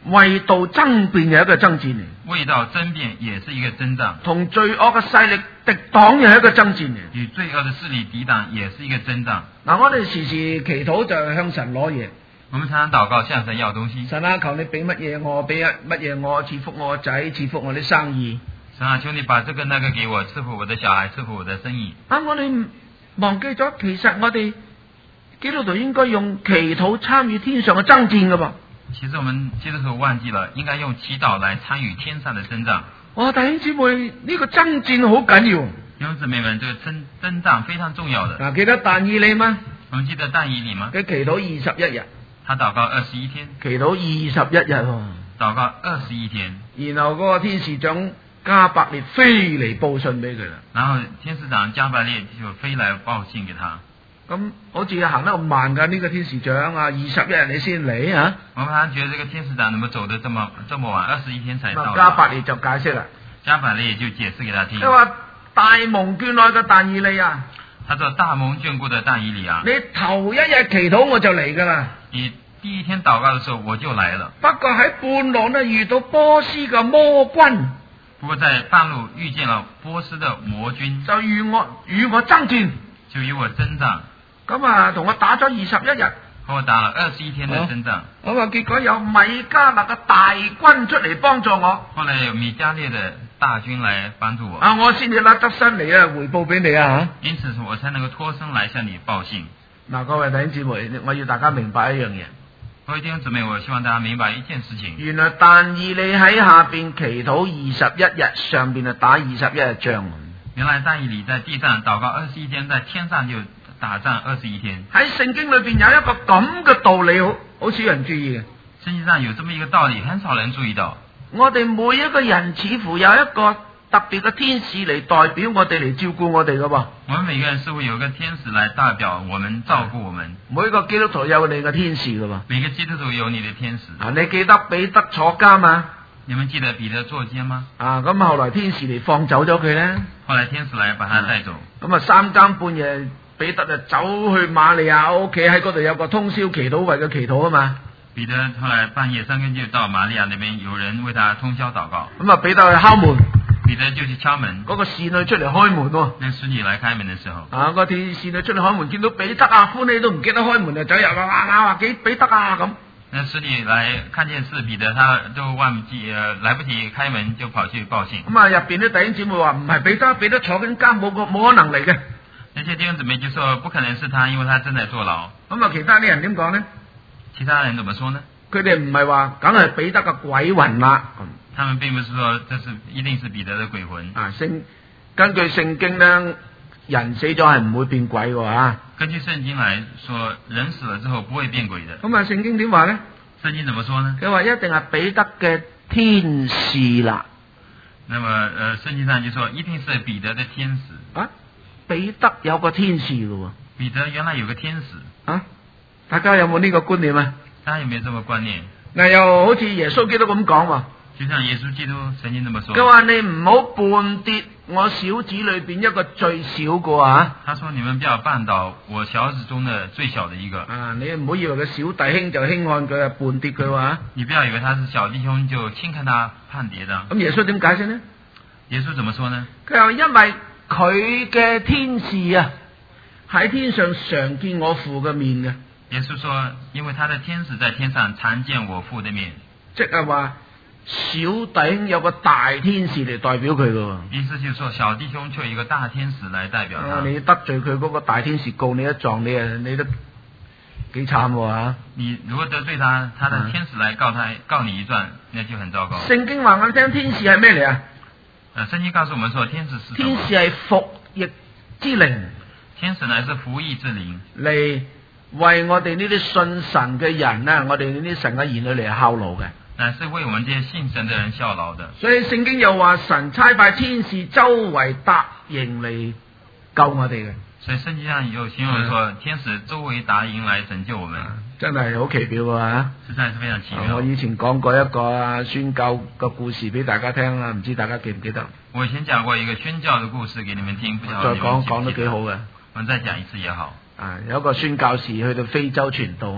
為道爭辯又係一個爭戰嚟， 為道爭辯也是一個爭戰， 同罪惡嘅勢力敵擋又係一個爭戰嚟。 與罪惡嘅勢力抵擋也是一個爭戰。 嗱，我哋時時祈禱就係向神攞嘢。 我們常常禱告向神要東西。 神啊，求你俾乜嘢我，俾乜嘢我，賜福我個仔，賜福我啲生意。 神啊，求你把這個那個給我，賜福我的小孩，賜福我的生意。 啊，我哋忘記咗，其實我哋基督徒應該用祈禱參與天上嘅爭戰噶噃。 其實我們基督徒忘記了，應該用祈禱來參與天上的爭戰。 哇，弟兄姊妹，呢個爭戰好緊要。 弟兄姊妹們，這個爭爭戰非常重要的。 嗱，記得但以理嗎？ 我們記得但以理嗎？ 佢祈禱二十一日。 他禱告二十一天。 祈禱二十一日喎。 禱告二十一天。 然後嗰個天使長加百列飛嚟報信俾佢啦。 然後天使長加百列就飛來報信給他。 咁好似行得咁慢噶呢個天使長啊，二十一日你先嚟啊？ 我們覺得這個天使長怎麼走得這麼這麼晚，二十一天才到？ 加百列就解釋啦。 加百列就解釋給他聽。 佢話大蒙眷愛嘅但以理啊， 他說大蒙眷顧的但以理啊， 你頭一日祈禱我就嚟噶啦。 你第一天禱告的時候我就來了。 不過喺半路呢遇到波斯嘅魔軍。 不過在半路遇見了波斯的魔軍， 就與我與我爭戰， 就與我爭戰。 咁啊，同我打咗二十一日， 和我打了二十一天的爭戰。 咁啊，結果有米迦勒嘅大軍出嚟幫助我。 後來有米迦列的大軍來幫助我。 啊，我先至甩得身嚟啊，回報俾你啊吓。 因此我才能夠脫身來向你報信。 嗱，各位弟兄姊妹，我要大家明白一樣嘢。 各位弟兄姊妹，我希望大家明白一件事情。 原來但以理喺下邊祈禱二十一日，上邊啊打二十一日仗。 原來但以理在地上禱告二十一天，在天上就打仗二十一天。喺聖經裏邊有一個咁嘅道理，好好少人注意嘅。 聖經上有這麼一個道理，很少人注意到。 我哋每一個人似乎有一個特別嘅天使嚟代表我哋嚟照顧我哋噶噃。 我們每個人似乎有一個天使來代表我們照顧我們。 每個基督徒有你嘅天使噶噃。 每個基督徒有你的天使。 啊，你記得彼得坐監嘛？ 你們記得彼得坐監嗎？ 啊，咁後來天使嚟放走咗佢咧。 後來天使來把他帶走。 咁啊，三更半夜，彼得就走去瑪利亞屋企，喺嗰度有個通宵祈禱，為佢祈禱啊嘛。 彼得後來半夜三更就到瑪利亞那邊，有人為他通宵禱告。 咁啊，彼得去敲門。 彼得就去敲門。嗰個侍女出嚟開門喎。 那侍女來開門的時候。 啊，個侍女出嚟開門，見到彼得啊，歡喜都唔記得開門就走入啦，哇哇話幾彼得啊咁。 那侍女來看見是彼得，他都忘記，呃，來不及開門就跑去報信。 咁啊，入邊啲弟兄姊妹話唔係彼得，彼得坐緊監，冇個冇可能嚟嘅。 那些弟兄姊妹就說不可能是他，因為他正在坐牢。 咁啊，其他啲人點講呢？ 其他人怎麼說呢？ 佢哋唔係話梗係彼得嘅鬼魂啦。 他們並不是說這是一定是彼得的鬼魂。 啊，聖根據聖經呢，人死咗係唔會變鬼嘅吓。 根據聖經來說，人死了之後不會變鬼的。 咁啊，聖經點話呢？ 聖經怎麼說呢？ 佢話一定係彼得嘅天使啦。 那麼，呃，聖經上就說一定是彼得的天使。 啊，彼得有個天使嘅喎。 彼得原來有個天使。 啊，大家有冇呢個觀念啊？ 大家有沒有這個觀念？ 嗱，又好似耶穌基督咁講喎。 就像耶穌基督曾經這麼說。 佢話你唔好絆跌我小子裏邊一個最小個啊！ 他說你們不要絆倒我小子中的最小的一個。 啊，你唔好以為佢小弟兄就輕看佢啊，絆跌佢話。 你不要以為他是小弟兄就輕看他絆跌的。 咁耶穌點解釋呢？ 耶穌怎麼說呢？ 佢話因為佢嘅天使啊喺天上常見我父嘅面嘅。 耶穌說，因為他的天使在天上常見我父的面。 即係話。小弟兄有個大天使嚟代表佢噶， 意思就是說小弟兄卻有一個大天使來代表他。 啊、你得罪佢嗰個大天使告你一狀，你啊你都幾慘喎。 你如果得罪他，他的天使來告他、嗯、告你一狀，那就很糟糕。 聖經話我聽天使係咩嚟啊？ 誒，聖經告訴我們說天使是天使係服役之靈， 天使乃是服役之靈， 嚟為我哋呢啲信神嘅人呢，我哋呢啲神嘅兒女嚟效勞嘅。 乃是為我們這些信神的人效勞的。 所以聖經又話神差派天使周圍搭營嚟救我哋嘅。 所以聖經上有形容說，天使周圍搭營來拯救我們， 啊、真係好奇妙啊！ 實在是非常奇妙。 我以前講過一個宣教嘅故事俾大家聽啦，唔知大家記唔記得？ 我以前講過一個宣教嘅故事給你們聽，不知道再講你們記唔記得？ 講得幾好嘅。 我再講一次也好。 啊，有一個宣教士去到非洲傳道啊嘛。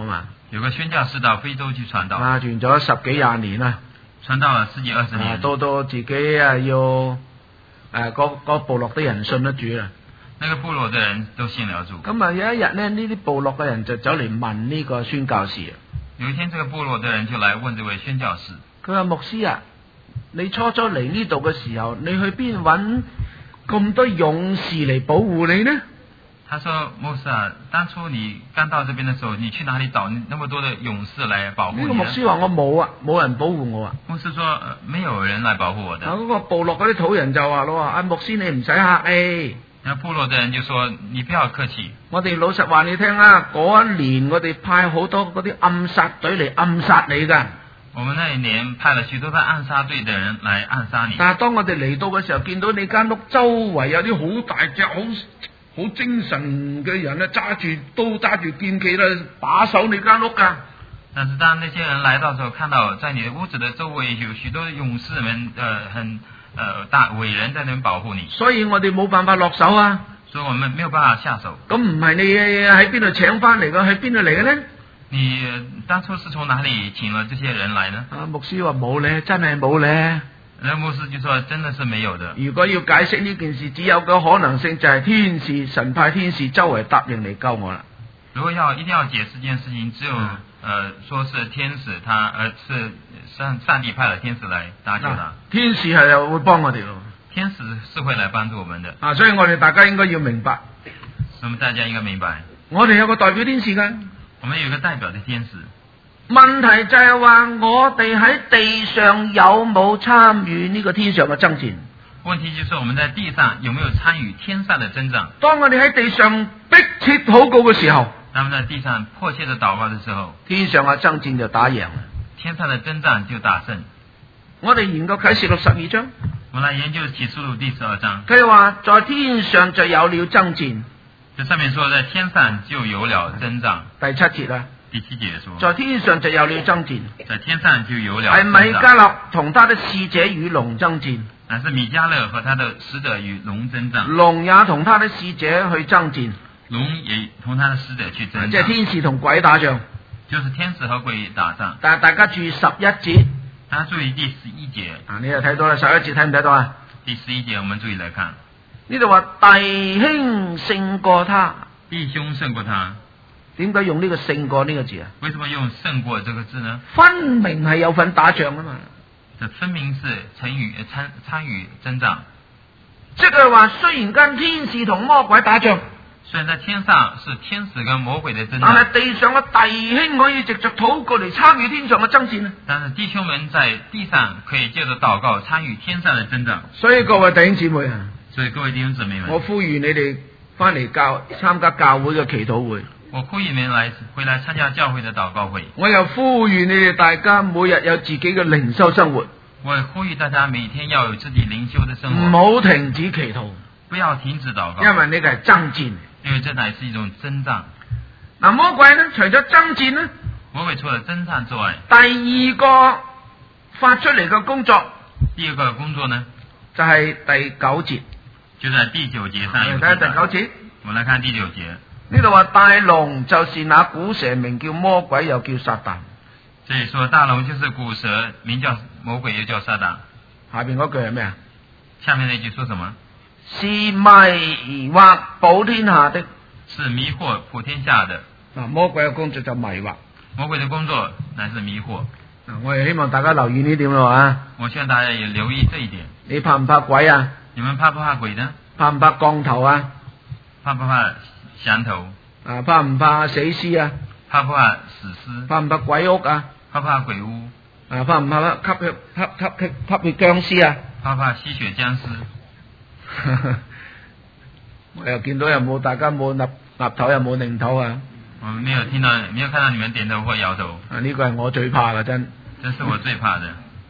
有個宣教士到非洲去傳道， 啊，傳咗十幾廿年啦， 傳道了十幾二十啊， 年， 到到自己啊要誒嗰嗰部落啲人信得主啦。 那個部落的人都信了主。 咁啊有一日咧，呢啲部落嘅人就走嚟問呢個宣教士啊， 有一天，這個部落的人就來問這位宣教士， 佢話牧師啊，你初初嚟呢度嘅時候，你去邊揾咁多勇士嚟保護你呢？ 他說：牧師啊，當初你剛到這邊的時候，你去哪裡找那麼多的勇士來保護你呢？ 呢個牧師話我冇啊，冇人保護我啊。 牧師說：呃，沒有人來保護我的。 嗰個部落嗰啲土人就話咯，啊牧師你唔使客氣。 那部落的人就說：你不要客氣。 我哋老實話你聽啦，嗰一年我哋派好多嗰啲暗殺隊嚟暗殺你噶。 我們那一年派了許多個暗殺隊的人來暗殺你。 但係當我哋嚟到嘅時候，見到你間屋周圍有啲好大隻、好好精神嘅人咧，揸住刀、揸住劍旗咧，把守你間屋噶。 但是當那些人來到時候，看到在你的屋子的周圍有許多勇士們，呃，很呃大偉人在那邊保護你。 所以我哋冇辦法落手啊。 所以我們沒有辦法下手。 咁唔係你喺邊度請翻嚟噶？喺邊度嚟嘅呢？ 你當初是從哪裡請了這些人來呢？ 啊，牧師話冇咧，真係冇咧。 那牧師就說：真的是沒有的。 如果要解釋呢件事，只有個可能性就係天使神派天使周圍答應嚟救我啦。 如果要一定要解釋這件事情，只有、嗯、呃，說是天使他，呃，是上上帝派了天使來搭救他。 啊、天使係會幫我哋咯。 天使是會來幫助我們的。 啊，所以我哋大家應該要明白。 我們大家應該明白。 我哋有個代表天使噶。 我們有一個代表的天使。 問題就係話我哋喺地上有冇參與呢個天上嘅爭戰？ 問題就是我們在地上有沒有參與天上的爭戰？ 當我哋喺地上迫切禱告嘅時候， 當我們在地上迫切的禱告的時候， 天上嘅爭戰就打贏啦。 天上的爭戰就打勝。 我哋研究啟示錄十二章。 我來研究啟示錄第十二章。 佢話在天上就有了爭戰。 這上面說在天上就有了爭戰。 第七節啦。 第七節說， 在天上就有了爭戰， 在天上就有了。 係米迦勒同他的使者與龍爭戰， 乃是米迦勒和他的使者與龍爭戰。 龍也同他的使者去爭戰， 龍也同他的使者去爭戰。 即係天使同鬼打仗， 就是天使和鬼打仗。 但係大家注意十一節， 大家注意第十一節。 啊，你又睇到啦，十一節睇唔睇到啊？ 第十一節我們注意來看， 呢度話弟兄勝過他， 弟兄勝過他。 點解用呢個勝過呢個字啊？ 為什麼用勝過這個字呢？ 分明係有份打仗啊嘛。 這分明是參與參參與爭戰。 即係話雖然間天使同魔鬼打仗， 雖然在天上是天使跟魔鬼的爭戰， 但係地上嘅弟兄可以藉着禱告嚟參與天上嘅爭戰啊。 但是弟兄們在地上可以借着禱告參與天上的爭戰。 所以各位弟兄姊妹啊， 所以各位弟兄姊妹們， 我呼籲你哋翻嚟教參加教會嘅祈禱會。 我呼籲你們來回來參加教會的禱告會。 我又呼籲你哋大家每日有自己嘅靈修生活。 我也呼籲大家每天要有自己靈修的生活。 唔好停止祈禱， 不要停止禱告。 因為呢個係爭戰。 因為這乃是一種爭戰。 嗱，魔鬼呢，除咗爭戰呢， 魔鬼除了爭戰之外， 第二個發出嚟嘅工作， 第二個工作呢， 就係第九節。 就在第九節上有。 睇下第九節。 我來看第九節。 呢度話大龍就是那古蛇，名叫魔鬼，又叫撒旦。 這裡說大龍就是古蛇，名叫魔鬼，又叫撒旦。 下邊嗰句係咩啊？ 下面那句說什麼？ 是迷惑普天下的。 是迷惑普天下的。 嗱，魔鬼嘅工作就迷惑。 魔鬼的工作乃是迷惑。 嗱，我哋希望大家留意呢點咯啊！ 我希望大家也留意這一點。 你怕唔怕鬼啊？ 你們怕不怕鬼呢？怕唔怕降頭啊？ 怕不怕降頭？ 啊，怕唔怕死屍啊？ 怕不怕死屍？ 怕唔怕鬼屋啊？ 怕不怕鬼屋？ 啊，怕唔怕吸血吸吸吸吸血僵屍啊？ 怕不怕吸血僵屍？ 我又見到有冇大家冇岌岌頭又冇擰頭啊？ 我沒有聽到，沒有看到你們點頭或搖頭。 啊，呢個係我最怕嘅真。 這是我最怕的。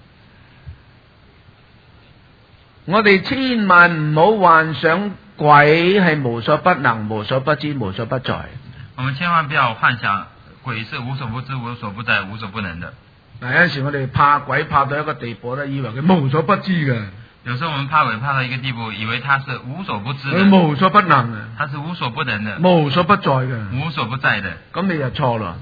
我哋千萬唔好幻想鬼係無所不能、無所不知、無所不在。 我們千萬不要幻想鬼是無所不知、無所不在、無所不能的。 嗱，有陣時我哋怕鬼怕到一個地步咧，以為佢無所不知嘅。 有時候我們怕鬼怕到一個地步，以為他是無所不知的。 佢無所不能啊！ 他是無所不能的。 無所不在嘅。 無所不在的。 咁你就錯啦。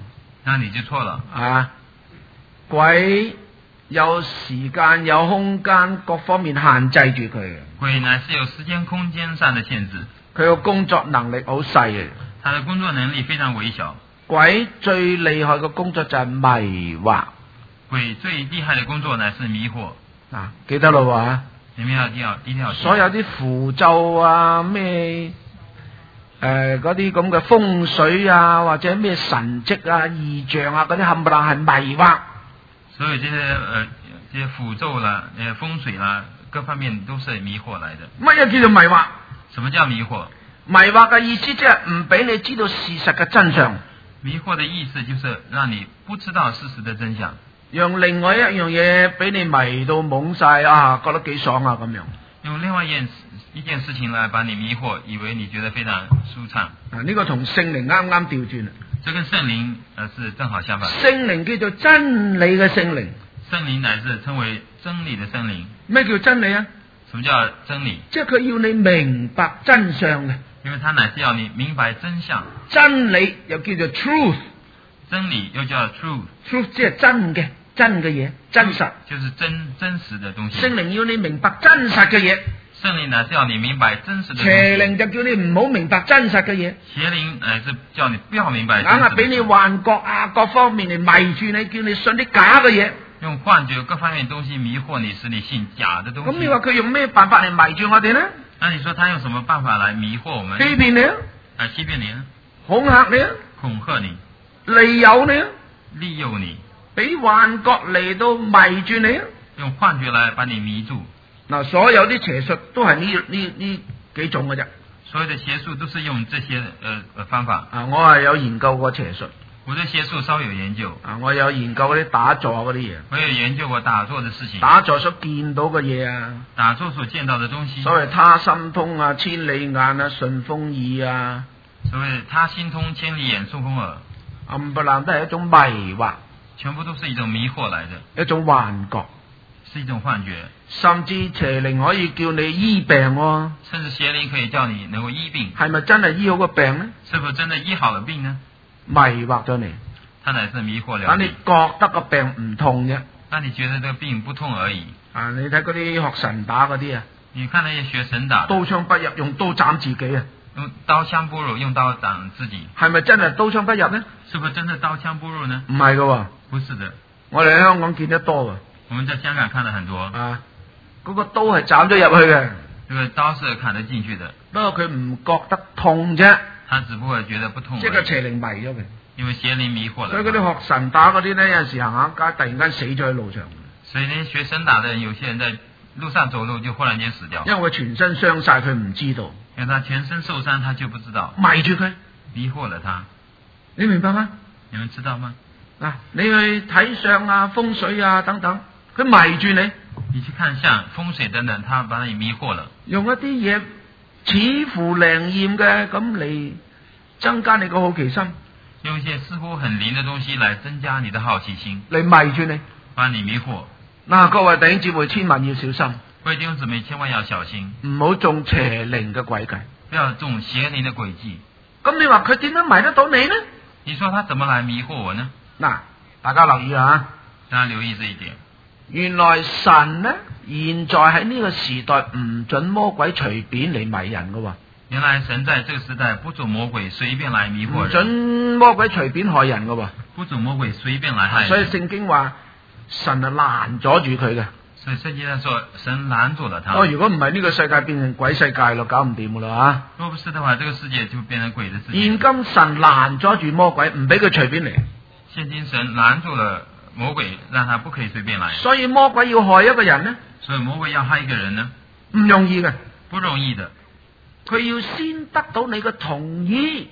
那你就錯了。 啊，鬼有時間有空間各方面限制住佢嘅。 鬼乃是有時間空間上的限制， 佢個工作能力好細嘅。 他的工作能力非常微小。 鬼最厲害嘅工作就係迷惑。 鬼最厲害的工作乃是迷惑。 啊，記得咯喎。 你們要一定要一定要。 所有啲符咒啊，咩誒嗰啲咁嘅風水啊，或者咩神蹟啊、異象啊，嗰啲冚唪唥係迷惑。 所以這些呃這些符咒啦、呃風水啦，各方面都是迷惑來的。 乜嘢叫做迷惑？ 什麼叫迷惑？ 迷惑嘅意思即係唔俾你知道事實嘅真相。 迷惑的意思就是讓你不知道事實的真相， 用另外一樣嘢俾你迷到懵晒啊，覺得幾爽啊咁樣。 用另外一件一件事情來把你迷惑，以為你覺得非常舒暢。 啊，呢個同聖靈啱啱調轉啦。 這跟聖靈呃是正好相反。 聖靈叫做真理嘅聖靈。 聖靈乃是稱為真理的聖靈。 咩叫真理啊？ 什麼叫真理？ 即係佢要你明白真相嘅。 因為他乃是要你明白真相。 真理又叫做 truth。 真理又叫 truth。 truth 即係真嘅，真嘅嘢，真實。 就是真真實的東西。 聖靈要你明白真實嘅嘢。 聖靈乃是要你明白真實的東西。 邪靈就叫你唔好明白真實嘅嘢。 邪靈乃是叫你不要明白。 硬係俾你幻覺啊，各方面嚟迷住你，叫你信啲假嘅嘢。 用幻覺各方面東西迷惑你，使你信假的東西。 咁你話佢用咩辦法嚟迷住我哋呢？ 那你說他用什麼辦法來迷惑我們？ 欺騙你啊！ 啊，欺騙你啊！ 恐嚇你啊！ 恐嚇你！ 利誘你啊！ 利誘你！ 俾幻覺嚟到迷住你啊！ 用幻覺來把你迷住。 嗱，所有啲邪術都係呢呢呢幾種嘅啫。 所有的邪術都是用這些呃呃方法。 啊，我係有研究過邪術。 我對邪術稍有研究。 啊，我有研究嗰啲打坐嗰啲嘢。 我有研究過打坐的事情。 打坐所見到嘅嘢啊。 打坐所見到的東西。 所謂他心通啊，千里眼啊，順風耳啊。 所謂他心通，千里眼，順風耳。 冚唪唥都係一種迷惑。 全部都是一種迷惑來的。 一種幻覺。 是一種幻覺。 甚至邪靈可以叫你醫病喎。 甚至邪靈可以叫你能夠醫病。 係咪真係醫好個病呢？ 是否真的醫好了病呢？ 迷惑咗你， 他乃是迷惑了你。 但你覺得個病唔痛啫， 但你覺得這個病不痛而已。 啊，你睇嗰啲學神打嗰啲啊， 你看那些學神打， 刀槍不入，用刀斬自己啊， 用刀槍不入，用刀斬自己， 係咪真係刀槍不入呢？ 是不是真的刀槍不入呢？ 唔係噶， 不是的， 我哋喺香港見得多噶。 我們在香港看得很多啊，嗰個刀係斬咗入去嘅， 這個刀是砍得進去的， 不過佢唔覺得痛啫， 他只不過覺得不痛， 即係個邪靈迷咗佢。 因為邪靈迷惑了。 所以嗰啲學神打嗰啲咧，有陣時行下街，突然間死咗喺路上。 所以呢，學神打的人，有些人在路上走路就忽然間死掉。 因為佢全身傷晒，佢唔知道。 因為他全身受傷，他就不知道。 迷住佢， 迷惑了他。 你明白嗎？ 你們知道嗎？ 嗱，你去睇相啊、風水啊等等，佢迷住你。 你去看相、風水等等，他把你迷惑了。 用一啲嘢似乎靈驗嘅咁嚟增加你個好奇心。 用一些似乎很靈的東西來增加你的好奇心， 嚟迷住你， 把你迷惑。 嗱，各位弟兄姊妹千萬要小心， 各位弟兄姊妹千萬要小心， 唔好中邪靈嘅詭計， 不要中邪靈的詭計。 咁你話佢點樣迷得到你呢？ 你說他怎麼來迷惑我呢？ 嗱，大家留意啊， 大家留意這一點。 原來神呢，現在喺呢個時代唔准魔鬼隨便嚟迷人噶。 原來神在這個時代不准魔鬼隨便來迷惑人， 唔准魔鬼隨便害人噶喎， 不准魔鬼隨便來害人。 所以聖經話神係攔阻住佢嘅。 所以聖經上說神攔阻了他。 哦，如果唔係呢個世界變成鬼世界咯，搞唔掂噶啦啊！ 若不是的話，這個世界就變成鬼的世界。 現今神攔阻住魔鬼，唔俾佢隨便嚟。 現今神攔住了魔鬼，讓他不可以隨便來。 所以魔鬼要害一個人呢？ 所以魔鬼要害一個人呢？ 唔容易嘅， 不容易的。 佢要先得到你嘅同意，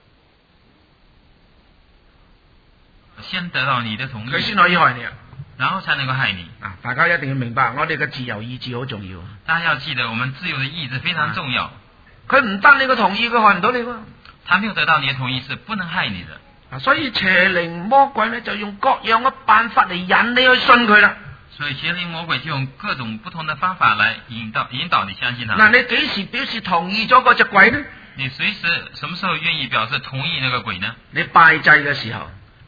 先得到你的同意， 佢先可以害你啊， 然後才能夠害你。 啊！大家一定要明白，我哋嘅自由意志好重要。 大家要記得，我們自由的意志非常重要。 佢唔得你嘅同意，佢害唔到你喎。 他沒有得到你的同意，是不能害你的。 啊，所以邪靈魔鬼咧就用各樣嘅辦法嚟引你去信佢啦。 所以邪靈魔鬼就用各種不同的方法來引導引導你相信他。 嗱，你幾時表示同意咗嗰隻鬼呢？ 你隨時什麼時候願意表示同意那個鬼呢？ 你拜祭嘅時候，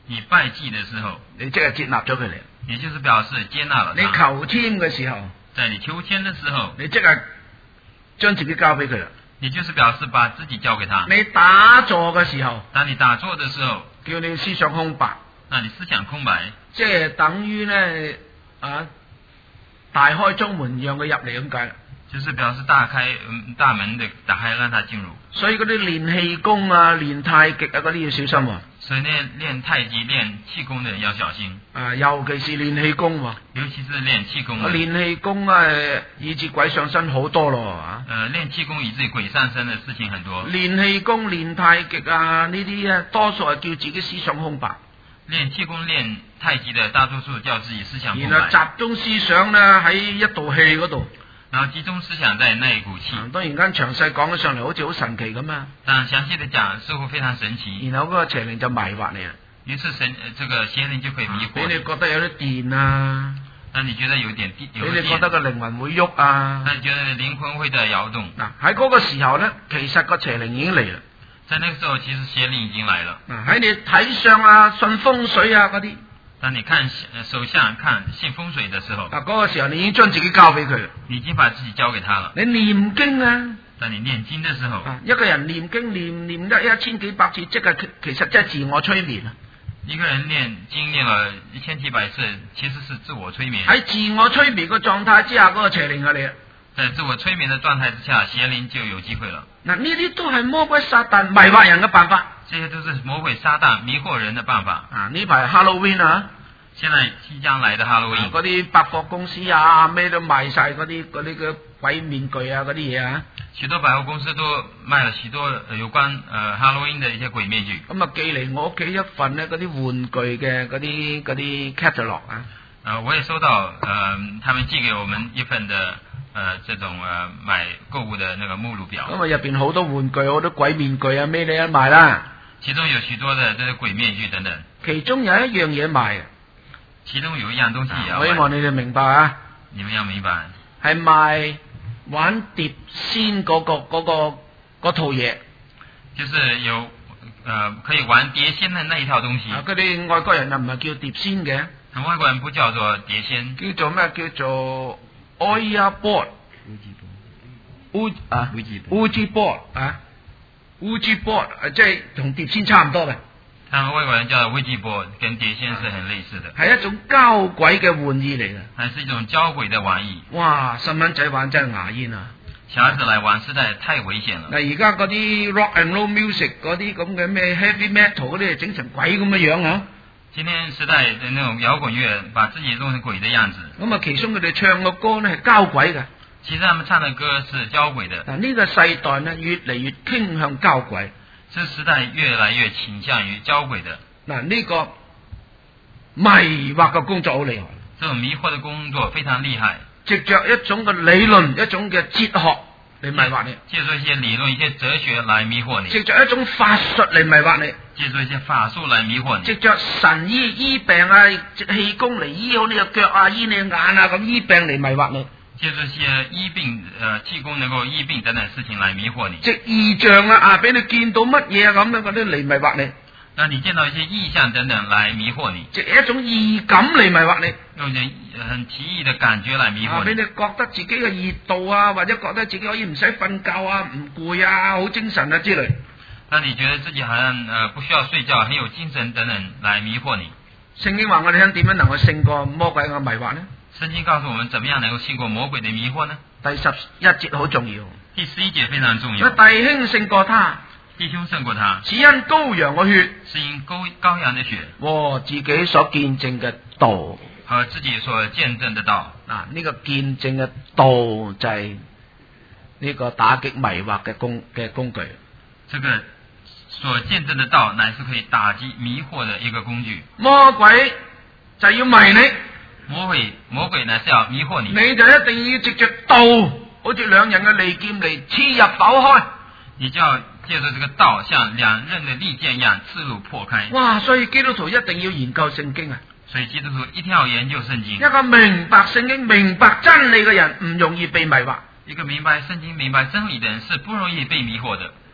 你拜祭的時候， 你即係接納咗佢嚟。 也就是表示接納了他。 你求籤嘅時候， 在你求籤的時候， 你即係將自己交俾佢啦。 也就是表示把自己交給他。 你打坐嘅時候， 當你打坐的時候， 叫你思想空白， 那你思想空白， 即係等於咧啊，大開中門讓佢入嚟咁解啦。 就是表示大開嗯大門的打開讓他進入。 所以嗰啲練氣功啊、練太極啊嗰啲要小心喎。 所以練練太極、練氣功的人要小心。 啊，尤其是練氣功喎。 尤其是練氣功。 練氣功啊，以致鬼上身好多咯啊。 呃，練氣功以致鬼上身的事情很多。 練氣功、練太極啊呢啲啊，多數係叫自己思想空白。 練氣功、練太極的大多數叫自己思想空白。 然後集中思想咧喺一道氣嗰度。 然後集中思想在那一股氣。 當然間詳細講咗上嚟，好似好神奇咁啊！ 但詳細的講，似乎非常神奇。 然後嗰個邪靈就迷惑你啦。 於是神，這個邪靈就可以迷惑。 俾你覺得有啲電啊！ 讓你覺得有點電，有俾你覺得個靈魂會喐啊！ 讓你覺得靈魂會在搖動。 嗱，喺嗰個時候咧，其實個邪靈已經嚟啦。 在那個時候，其實邪靈已經來了。 嗱，喺你睇相啊、信風水啊嗰啲。 當你看手相、看信風水的時候， 啊，嗰個時候你已經將自己交俾佢， 你已經把自己交給他了。 你念經啊， 當你念經的時候， 啊，一個人念經念念得一千幾百次，即係其實即係自我催眠啊。 一個人念經念了一千幾百次，其實是自我催眠。 喺自我催眠嘅狀態之下，嗰、那個邪靈啊你。 在自我催眠的狀態之下，邪靈就有機會了。 嗱，呢啲都係魔鬼撒旦迷惑人嘅辦法。 這些都是魔鬼撒旦迷惑人的辦法。 啊，呢排 Halloween 啊。 現在即將來的 Halloween， 嗰啲百貨公司啊，咩都賣晒嗰啲嗰啲嘅鬼面具啊，嗰啲嘢啊。 許多百貨公司都賣了許多有關呃 Halloween 的一些鬼面具。 咁啊寄嚟我屋企一份咧，嗰啲玩具嘅嗰啲嗰啲 catalog 啊。 呃，我也收到呃，他們寄給我們一份的呃這種呃買購物的那個目錄表。 咁啊入邊好多玩具，好多鬼面具啊，咩你都賣啦。 其中有許多的這些鬼面具等等。 其中有一樣嘢賣。 其中有一樣東西也要賣， 我希望你哋明白啊！ 你們要明白， 係賣玩碟仙嗰、嗰個、嗰個、嗰套嘢， 就是有呃可以玩碟仙的那一套東西。 啊，嗰啲外國人啊唔係叫碟仙嘅， 外國人不叫做碟仙， 叫做咩？叫做 Ouija board， 烏啊 Ouija board 啊 Ouija board 即係同碟仙差唔多嘅。 他們外國人叫威基波，跟碟仙是很類似的。 係一種交鬼嘅玩意嚟嘅。 係是一種交鬼的玩意。 哇！細蚊仔玩真係牙煙啊！ 小孩子來玩實在太危險了。 嗱，而家嗰啲 rock and roll music 嗰啲咁嘅咩 heavy metal 嗰啲，整成鬼咁嘅樣啊！ 今天時代的那種搖滾樂，把自己弄成鬼的樣子。 咁啊，其中佢哋唱嘅歌咧係交鬼嘅。 其實他們唱的歌是交鬼的。 嗱，呢個世代咧越嚟越傾向交鬼。這時代越來越傾向於交鬼的。 嗱，呢個迷惑嘅工作好厲害。 這種迷惑的工作非常厲害。 藉着一種嘅理論，一種嘅哲學嚟迷惑你。 借助一些理論、一些哲學來迷惑你。 藉着一種法術嚟迷惑你。 借助一些法術來迷惑你。 藉着神醫醫病啊，氣功嚟醫好你個腳啊，醫你眼啊，咁醫病嚟迷惑你。 借助些醫病，呃，氣功能夠醫病等等事情來迷惑你。 即異象啊，啊，俾你見到乜嘢啊咁樣嗰啲嚟迷惑你。 讓你見到一些異象等等來迷惑你。 即一種異感嚟迷惑你。 用啲很奇異的感覺來迷惑你。 俾、啊、你覺得自己嘅熱度啊，或者覺得自己可以唔使瞓覺啊，唔攰啊，好精神啊之類。 讓你覺得自己好像呃不需要睡覺，很有精神等等來迷惑你。 聖經話我哋聽點樣能夠勝過魔鬼嘅迷惑呢？ 聖經告訴我們，怎麼樣能夠勝過魔鬼的迷惑呢？ 第十一節好重要。 第十一節非常重要。 弟兄勝過他， 弟兄勝過他， 是因羔羊嘅血， 是因羔羔羊的血， 和自己所見證嘅道， 和自己所見證的道。 嗱，呢個見證嘅道就係呢個打擊迷惑嘅工嘅工具。 這個所見證的道，乃是可以打擊迷惑的一個工具。 魔鬼就要迷你。 魔鬼魔鬼呢是要迷惑你， 你就一定要藉着道，好似兩人嘅利劍嚟刺入剖開。 你就要借着這個道，像兩刃的利劍一樣刺入破開。 哇！所以基督徒一定要研究聖經啊！ 所以基督徒一定要研究聖經。 一個明白聖經、明白真理嘅人，唔容易被迷惑。 一個明白聖經、明白真理的人，是不容易被迷惑的。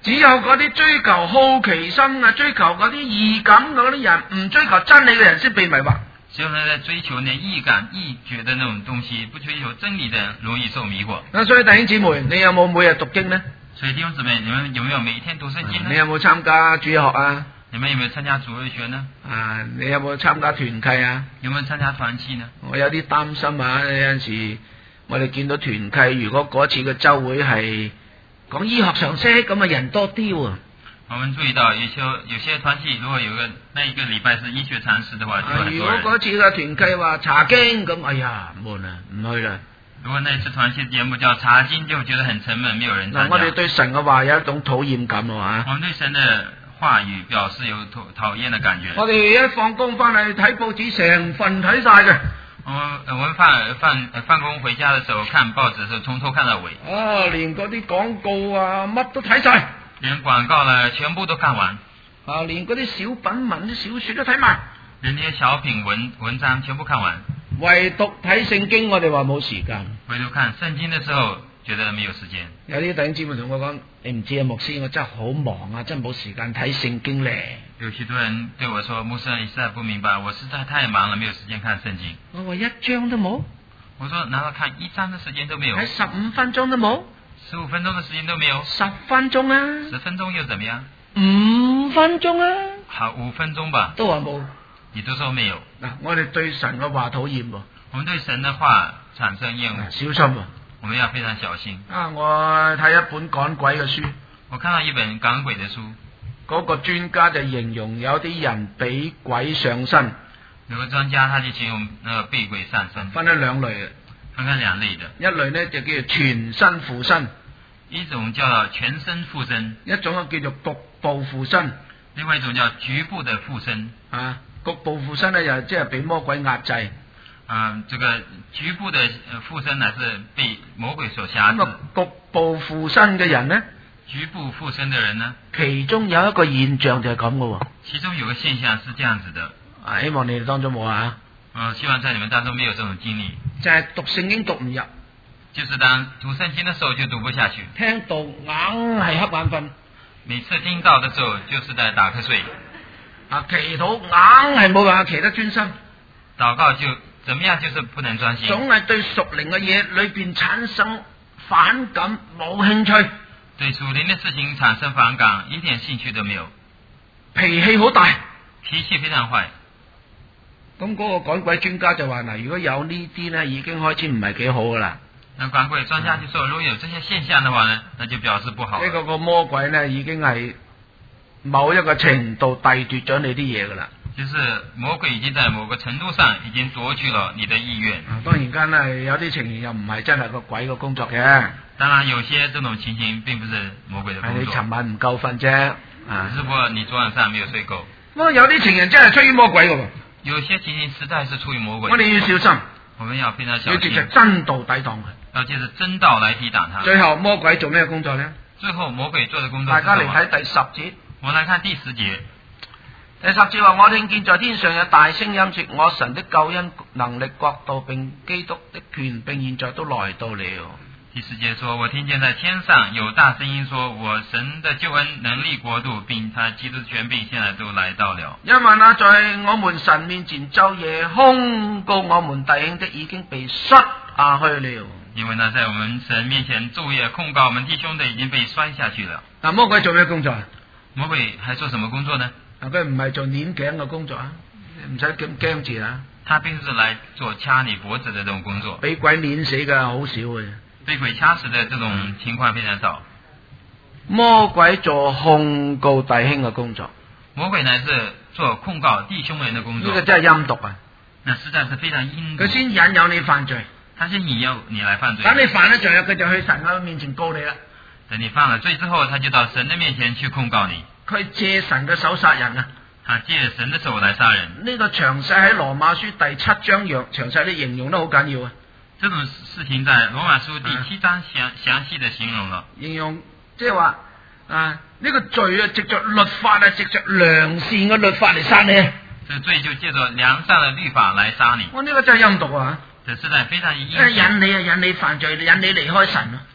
只有嗰啲追求好奇心啊，追求嗰啲異感嗰啲人，唔追求真理嘅人先被迷惑。 只有呢在追求那異感、異覺的那種東西，不追求真理的人，容易受迷惑。 啊，所以弟兄姊妹，你有冇每日讀經呢？ 所以弟兄姊妹，你們有沒有每一天讀聖經呢？ 你有冇參加主日學啊？ 你們有沒有參加主日學呢？ 啊，你有冇參加團契啊？ 有沒有參加團契呢？ 我有啲擔心啊，有陣時我哋見到團契，如果嗰次嘅週會係講醫學常識，咁啊人多啲喎。 我們注意到有些有些團契，如果有個那一個禮拜是醫學常識的話，就很多人。 如果嗰次嘅團契話查經咁，哎呀悶啊，唔去啦。 如果那次團契節目叫查經，就覺得很沉悶，沒有人參加。 嗱，我哋對神嘅話有一種討厭感啊。 我們對神的話語表示有討討厭的感覺。 我哋一放工翻嚟睇報紙，成份睇晒嘅。 我我們放放放工回家的時候看報紙的時候，從頭看到尾。 啊，連嗰啲廣告啊，乜都睇晒。 連廣告呢，全部都看完。 啊，連嗰啲小品文、啲小說都睇埋。 連那些小品文文章全部看完。 唯獨睇聖經，我哋話冇時間。 唯獨看聖經的時候，覺得沒有時間。 有啲弟兄姊妹同我講：你唔知啊，牧師，我真係好忙啊，真係冇時間睇聖經咧。 有許多人對我說：牧師，你實在不明白，我實在太忙了，沒有時間看聖經。 我話一章都冇。 我說：難道看一章的時間都沒有？ 睇十五分鐘都冇。 十五分鐘的時間都沒有。 十分鐘啊。 十分鐘又怎麼樣？ 五分鐘啊。 好，五分鐘吧。 都話冇。 你都說沒有。 嗱，我哋對神嘅話討厭喎。 我們對神的話產生厭惡。 小心喎。 我們要非常小心。 啊，我睇一本趕鬼嘅書。 我看到一本趕鬼的書。 嗰個專家就形容有啲人俾鬼上身。 有個專家他就形容那個被鬼上身。 分咗兩類嘅。 分開兩類的。 一類呢就叫做全身附身。 一種叫做全身附身。 一種叫做局部附身。 另外一種叫局部的附身。 啊，局部附身呢又即係俾魔鬼壓制。 啊，這個局部的附身乃是被魔鬼所轄制。 咁啊，局部附身嘅人呢？ 局部附身的人呢？ 其中有一個現象就係咁嘅。 其中有個現象是這樣子的。 啊，希望你哋當中冇啊。 呃，希望在你們當中沒有這種經歷。 就係讀聖經讀唔入。 就是當讀聖經的時候就讀不下去。 聽到硬係瞌眼瞓。 每次聽到的時候就是在打瞌睡。 啊，祈禱硬係冇辦法祈得專心。 禱告就怎麼樣，就是不能專心。 總係對屬靈嘅嘢裏邊產生反感，冇興趣。 對屬靈的事情產生反感，一點興趣都沒有。 脾氣好大。 脾氣非常壞。 咁嗰個趕鬼專家就話嗱，如果有呢啲呢，已經開始唔係幾好噶啦。 那趕鬼專家就說，如果有這些現象的話呢，那就表示不好。 呢個個魔鬼呢，已經係某一個程度奪奪咗你啲嘢噶啦。 就是魔鬼已經在某個程度上已經奪取了你的意願。 啊，當然間呢，有啲情形又唔係真係個鬼嘅工作嘅。 當然有些這種情形並不是魔鬼的工作。 係你尋晚唔夠瞓啫。啊， 只不過你昨晚上沒有睡夠。 不過有啲情形真係出於魔鬼嘅。 有些情形實在是出於魔鬼。 我哋要小心。 我們要非常小心。 要借着真道抵擋佢。 要借着真道來抵擋他。 最後魔鬼做咩工作呢？ 最後魔鬼做的工作。 大家嚟睇第十節。 我來看第十節。 第十節話：我聽見在天上有大聲音說，我神的救恩、能力、國度並基督的權柄現在都來到了。 第十節說：我聽見在天上有大聲音說，我神的救恩、能力、國度並他基督的權柄現在都來到了。 因為那在我們神面前晝夜控告我們弟兄的已經被摔下去了。 因為呢，在我們神面前晝夜控告我們弟兄的已經被摔下去了。 嗱，魔鬼做咩工作啊？ 魔鬼還做什麼工作呢？ 佢唔係做捻頸嘅工作啊，唔使咁驚住啊。 他並不是來做掐你脖子的這種工作。 俾鬼碾死嘅好少嘅。 被鬼掐死的這種情況非常少。 魔鬼做控告弟兄嘅工作。 魔鬼乃是做控告弟兄人的工作。 呢個真係陰毒啊！ 那實在是非常陰毒。 佢先引誘你犯罪。 他先引誘你來犯罪。 等你犯咗罪啦，佢就去神嘅面前告你啦。 等你犯了罪之後，他就到神的面前去控告你。 佢借神嘅手殺人啊！ 他借神的手來殺人。 呢個詳細喺羅馬書第七章詳詳細啲形容得好緊要啊！ 這種事情在羅馬書第七章詳詳細的形容了。 形容即係話啊，呢個罪啊，藉着律法啊，藉着良善嘅律法嚟殺你。 這罪就借着良善嘅律法來殺你。 我呢個真係陰毒啊！ 這實在非常陰毒。 引你啊，引你犯罪，引你離開神啊！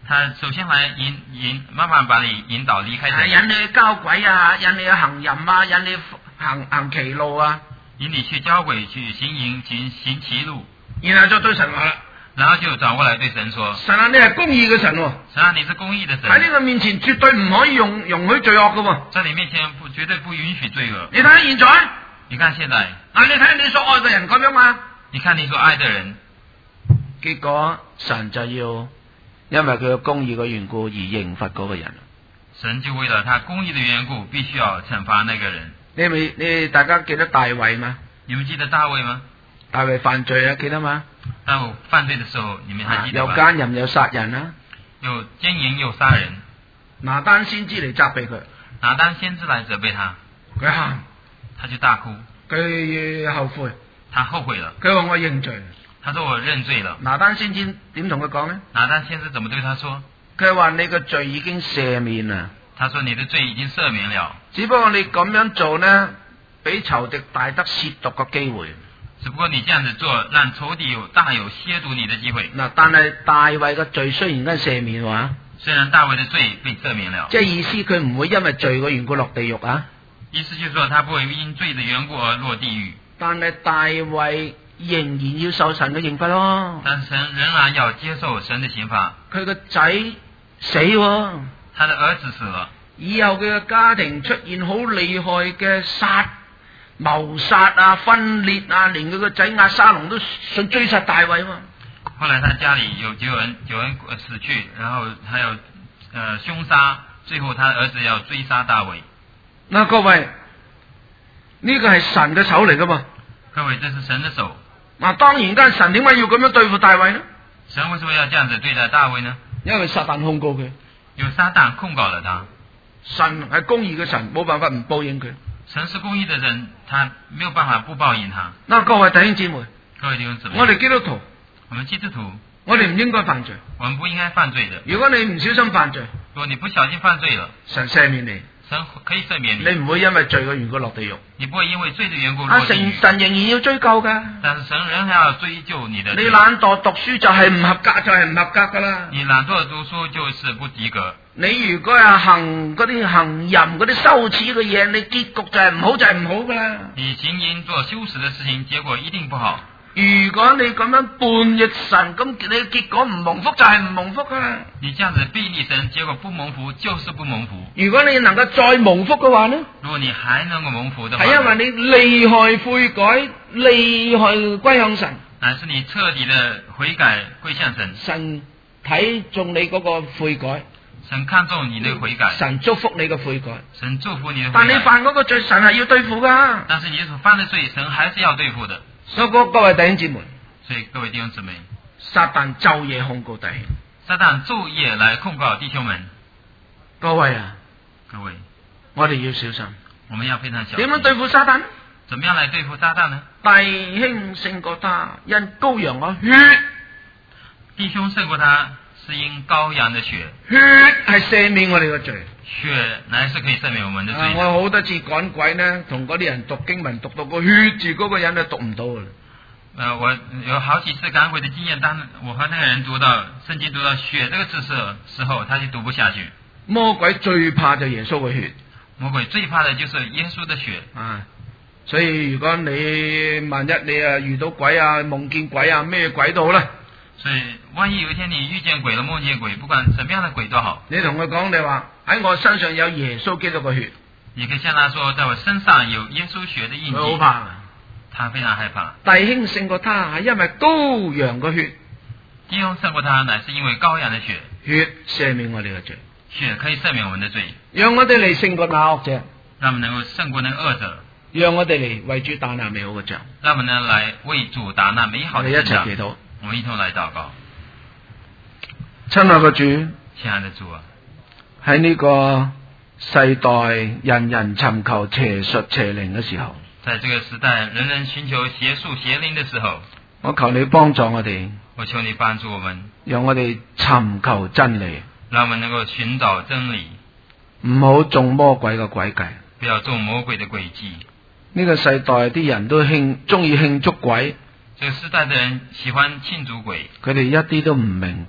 他首先來引引，慢慢把你引導離開神， 引你去交鬼啊，引你去行淫啊，引你行行歧路啊， 引你去交鬼，去行淫，行行歧路， 然後就對神話啦。 然後就轉過來對神說： 神啊，你係公義嘅神喎， 神啊，你是公義的神， 喺呢個面前絕對唔可以容容許罪惡嘅喎。 在你面前不絕對不允許罪惡。 你睇下現在， 你看現在， 啊，你睇你所愛嘅人咁樣嘛， 你看你所愛的人， 結果神就要因為佢嘅公義嘅緣故而刑罰嗰個人。 神就為了他公義的緣故，必須要懲罰那個人。 你咪你大家記得大衛嘛？ 你們記得大衛嗎？ 大衛犯罪啊，記得嘛？ 大衛犯罪的時候，你們還記得嗎？ 又奸淫又殺人啊， 又奸淫又殺人。 拿單先知嚟責備佢， 拿單先知來責備他， 佢喊， 他就大哭， 佢後悔， 他後悔了。 佢話我認罪。 他說我認罪了。 拿單先知點同佢講呢？ 拿單先知怎麼對他說？ 佢話你個罪已經赦免啦。 他說你的罪已經赦免了， 只不過你咁樣做呢，俾仇敵大得褻瀆嘅機會。 只不過你這樣子做，讓仇敵有大有褻瀆你的機會。 嗱，但係大衛嘅罪雖然而家赦免話， 雖然大衛的罪被赦免了， 即係意思佢唔會因為罪嘅緣故落地獄啊。 意思就是說，他不會因罪的緣故而落地獄。 但係大衛仍然要受神嘅刑罰咯。 但神仍然要接受神的刑罰。 佢個仔死喎， 他的兒子死了， 以後佢嘅家庭出現好厲害嘅殺謀殺啊、分裂啊，連佢個仔押沙龍都想追殺大衛喎。 後來他家裏有有人有人死去，然後還有呃兇殺，最後他兒子要追殺大衛。 嗱，各位，呢個係神嘅手嚟噶嘛？ 各位，這是神的手。 嗱，當然間神點解要咁樣對付大衛呢？ 神為什麼要這樣子對待大衛呢？ 因為撒旦控告佢， 有撒旦控告了他。 神係公義嘅神，冇辦法唔報應佢。 神是公義的人，他沒有辦法不報應他。 嗱，各位弟兄姊妹， 各位弟兄姊妹， 我哋基督徒， 我們基督徒， 我哋唔應該犯罪。 我們不應該犯罪的。 如果你唔小心犯罪， 如果你不小心犯罪了， 神赦免你， 神可以赦免你。 你唔會因為罪嘅緣故落地獄。 你不會因為罪的緣故啊， 落地獄。 神神仍然要追究噶。 但是神仍然要追究你的罪。 你懶惰讀書就係唔合格，就係唔合格噶啦。 你懶惰讀書就是不及格。 你如果係行嗰啲行淫嗰啲羞恥嘅嘢，你結局就係唔好，就係唔好噶啦。 你行淫做羞恥的事情，結果一定不好。 如果你咁樣叛逆神，咁你結果唔蒙福就係唔蒙福噶啦。 你這樣子背逆神，結果不蒙福就是不蒙福。 如果你能夠再蒙福嘅話呢？ 如果你還能夠蒙福的話， 係因為你厲害悔改，厲害歸向神。 乃是你徹底的悔改歸向神。 神睇中你嗰個悔改。 神看重你的悔改， 神祝福你嘅悔改， 神祝福你的悔改。 但你犯嗰個罪，神係要對付噶。 但是你所犯的罪，神還是要對付的。 所以各位弟兄姊妹， 所以各位弟兄姊妹， 撒旦晝夜控告弟兄， 撒旦晝夜來控告弟兄們。 各位啊， 各位， 我哋要小心。 我們要非常小心。 點樣對付撒旦？ 怎麼樣來對付撒旦呢？ 弟兄勝過他，因羔羊嘅血。 弟兄勝過他，是因羔羊的血。 血係赦免我哋嘅罪。 血乃是可以赦免我們的罪。 啊、我好多次趕鬼呢，同嗰啲人讀經文讀到個血字嗰個人都讀唔到噶啦。 呃，我有好幾次趕鬼的經驗，當我和那個人讀到聖經讀到血這個字的時候，他就讀不下去。 魔鬼最怕就耶穌嘅血。 魔鬼最怕的就是耶穌的血。 啊，所以如果你萬一你啊遇到鬼啊夢見鬼啊咩鬼都好啦。 所以，萬一有一天你遇見鬼了，夢見鬼，不管什麼樣的鬼都好， 你同佢講，你話喺我身上有耶穌基督嘅血， 你可以向他說，在我身上有耶穌血的印記。 佢好怕， 他非常害怕。 弟兄勝過他，係因為羔羊嘅血。 弟兄勝過他，乃是因為羔羊的血。 血赦免我哋嘅罪， 血可以赦免我們的罪， 讓我哋嚟勝過那惡者， 讓我們能夠勝過那個惡者， 讓我哋嚟為主打那美好嘅仗， 讓我們能來為主打那美好的仗。 我哋一齊祈禱， 我們一同來禱告。 親愛嘅主， 親愛的主啊， 喺呢個世代人人尋求邪術邪靈嘅時候， 在這個時代人人尋求邪術邪靈的時候， 我求你幫助我哋， 我求你幫助我們， 讓我哋尋求真理， 讓我們能夠尋找真理， 唔好中魔鬼嘅詭計， 不要中魔鬼的詭計。 呢個世代啲人都慶中意慶祝鬼， 這個時代的人喜歡慶祝鬼， 佢哋一啲都唔明白。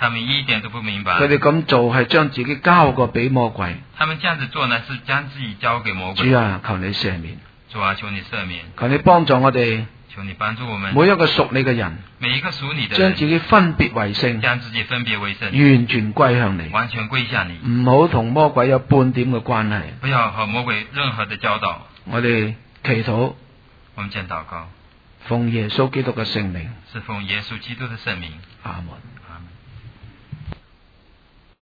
他們一點都不明白。 佢哋咁做係將自己交過俾魔鬼。 他們這樣子做呢，是將自己交給魔鬼。 主啊，求你赦免。 主啊，求你赦免。 求你幫助我哋。 求你幫助我們。 每一個屬你嘅人。 每一個屬你的人。 將自己分別為聖。 將自己分別為聖。 完全歸向你。 完全歸向你。 唔好同魔鬼有半點嘅關係。 不要和魔鬼任何的交道。 我哋祈禱。 我們先禱告。 奉耶穌基督嘅聖名。 是奉耶穌基督的聖名。 阿門。 阿門。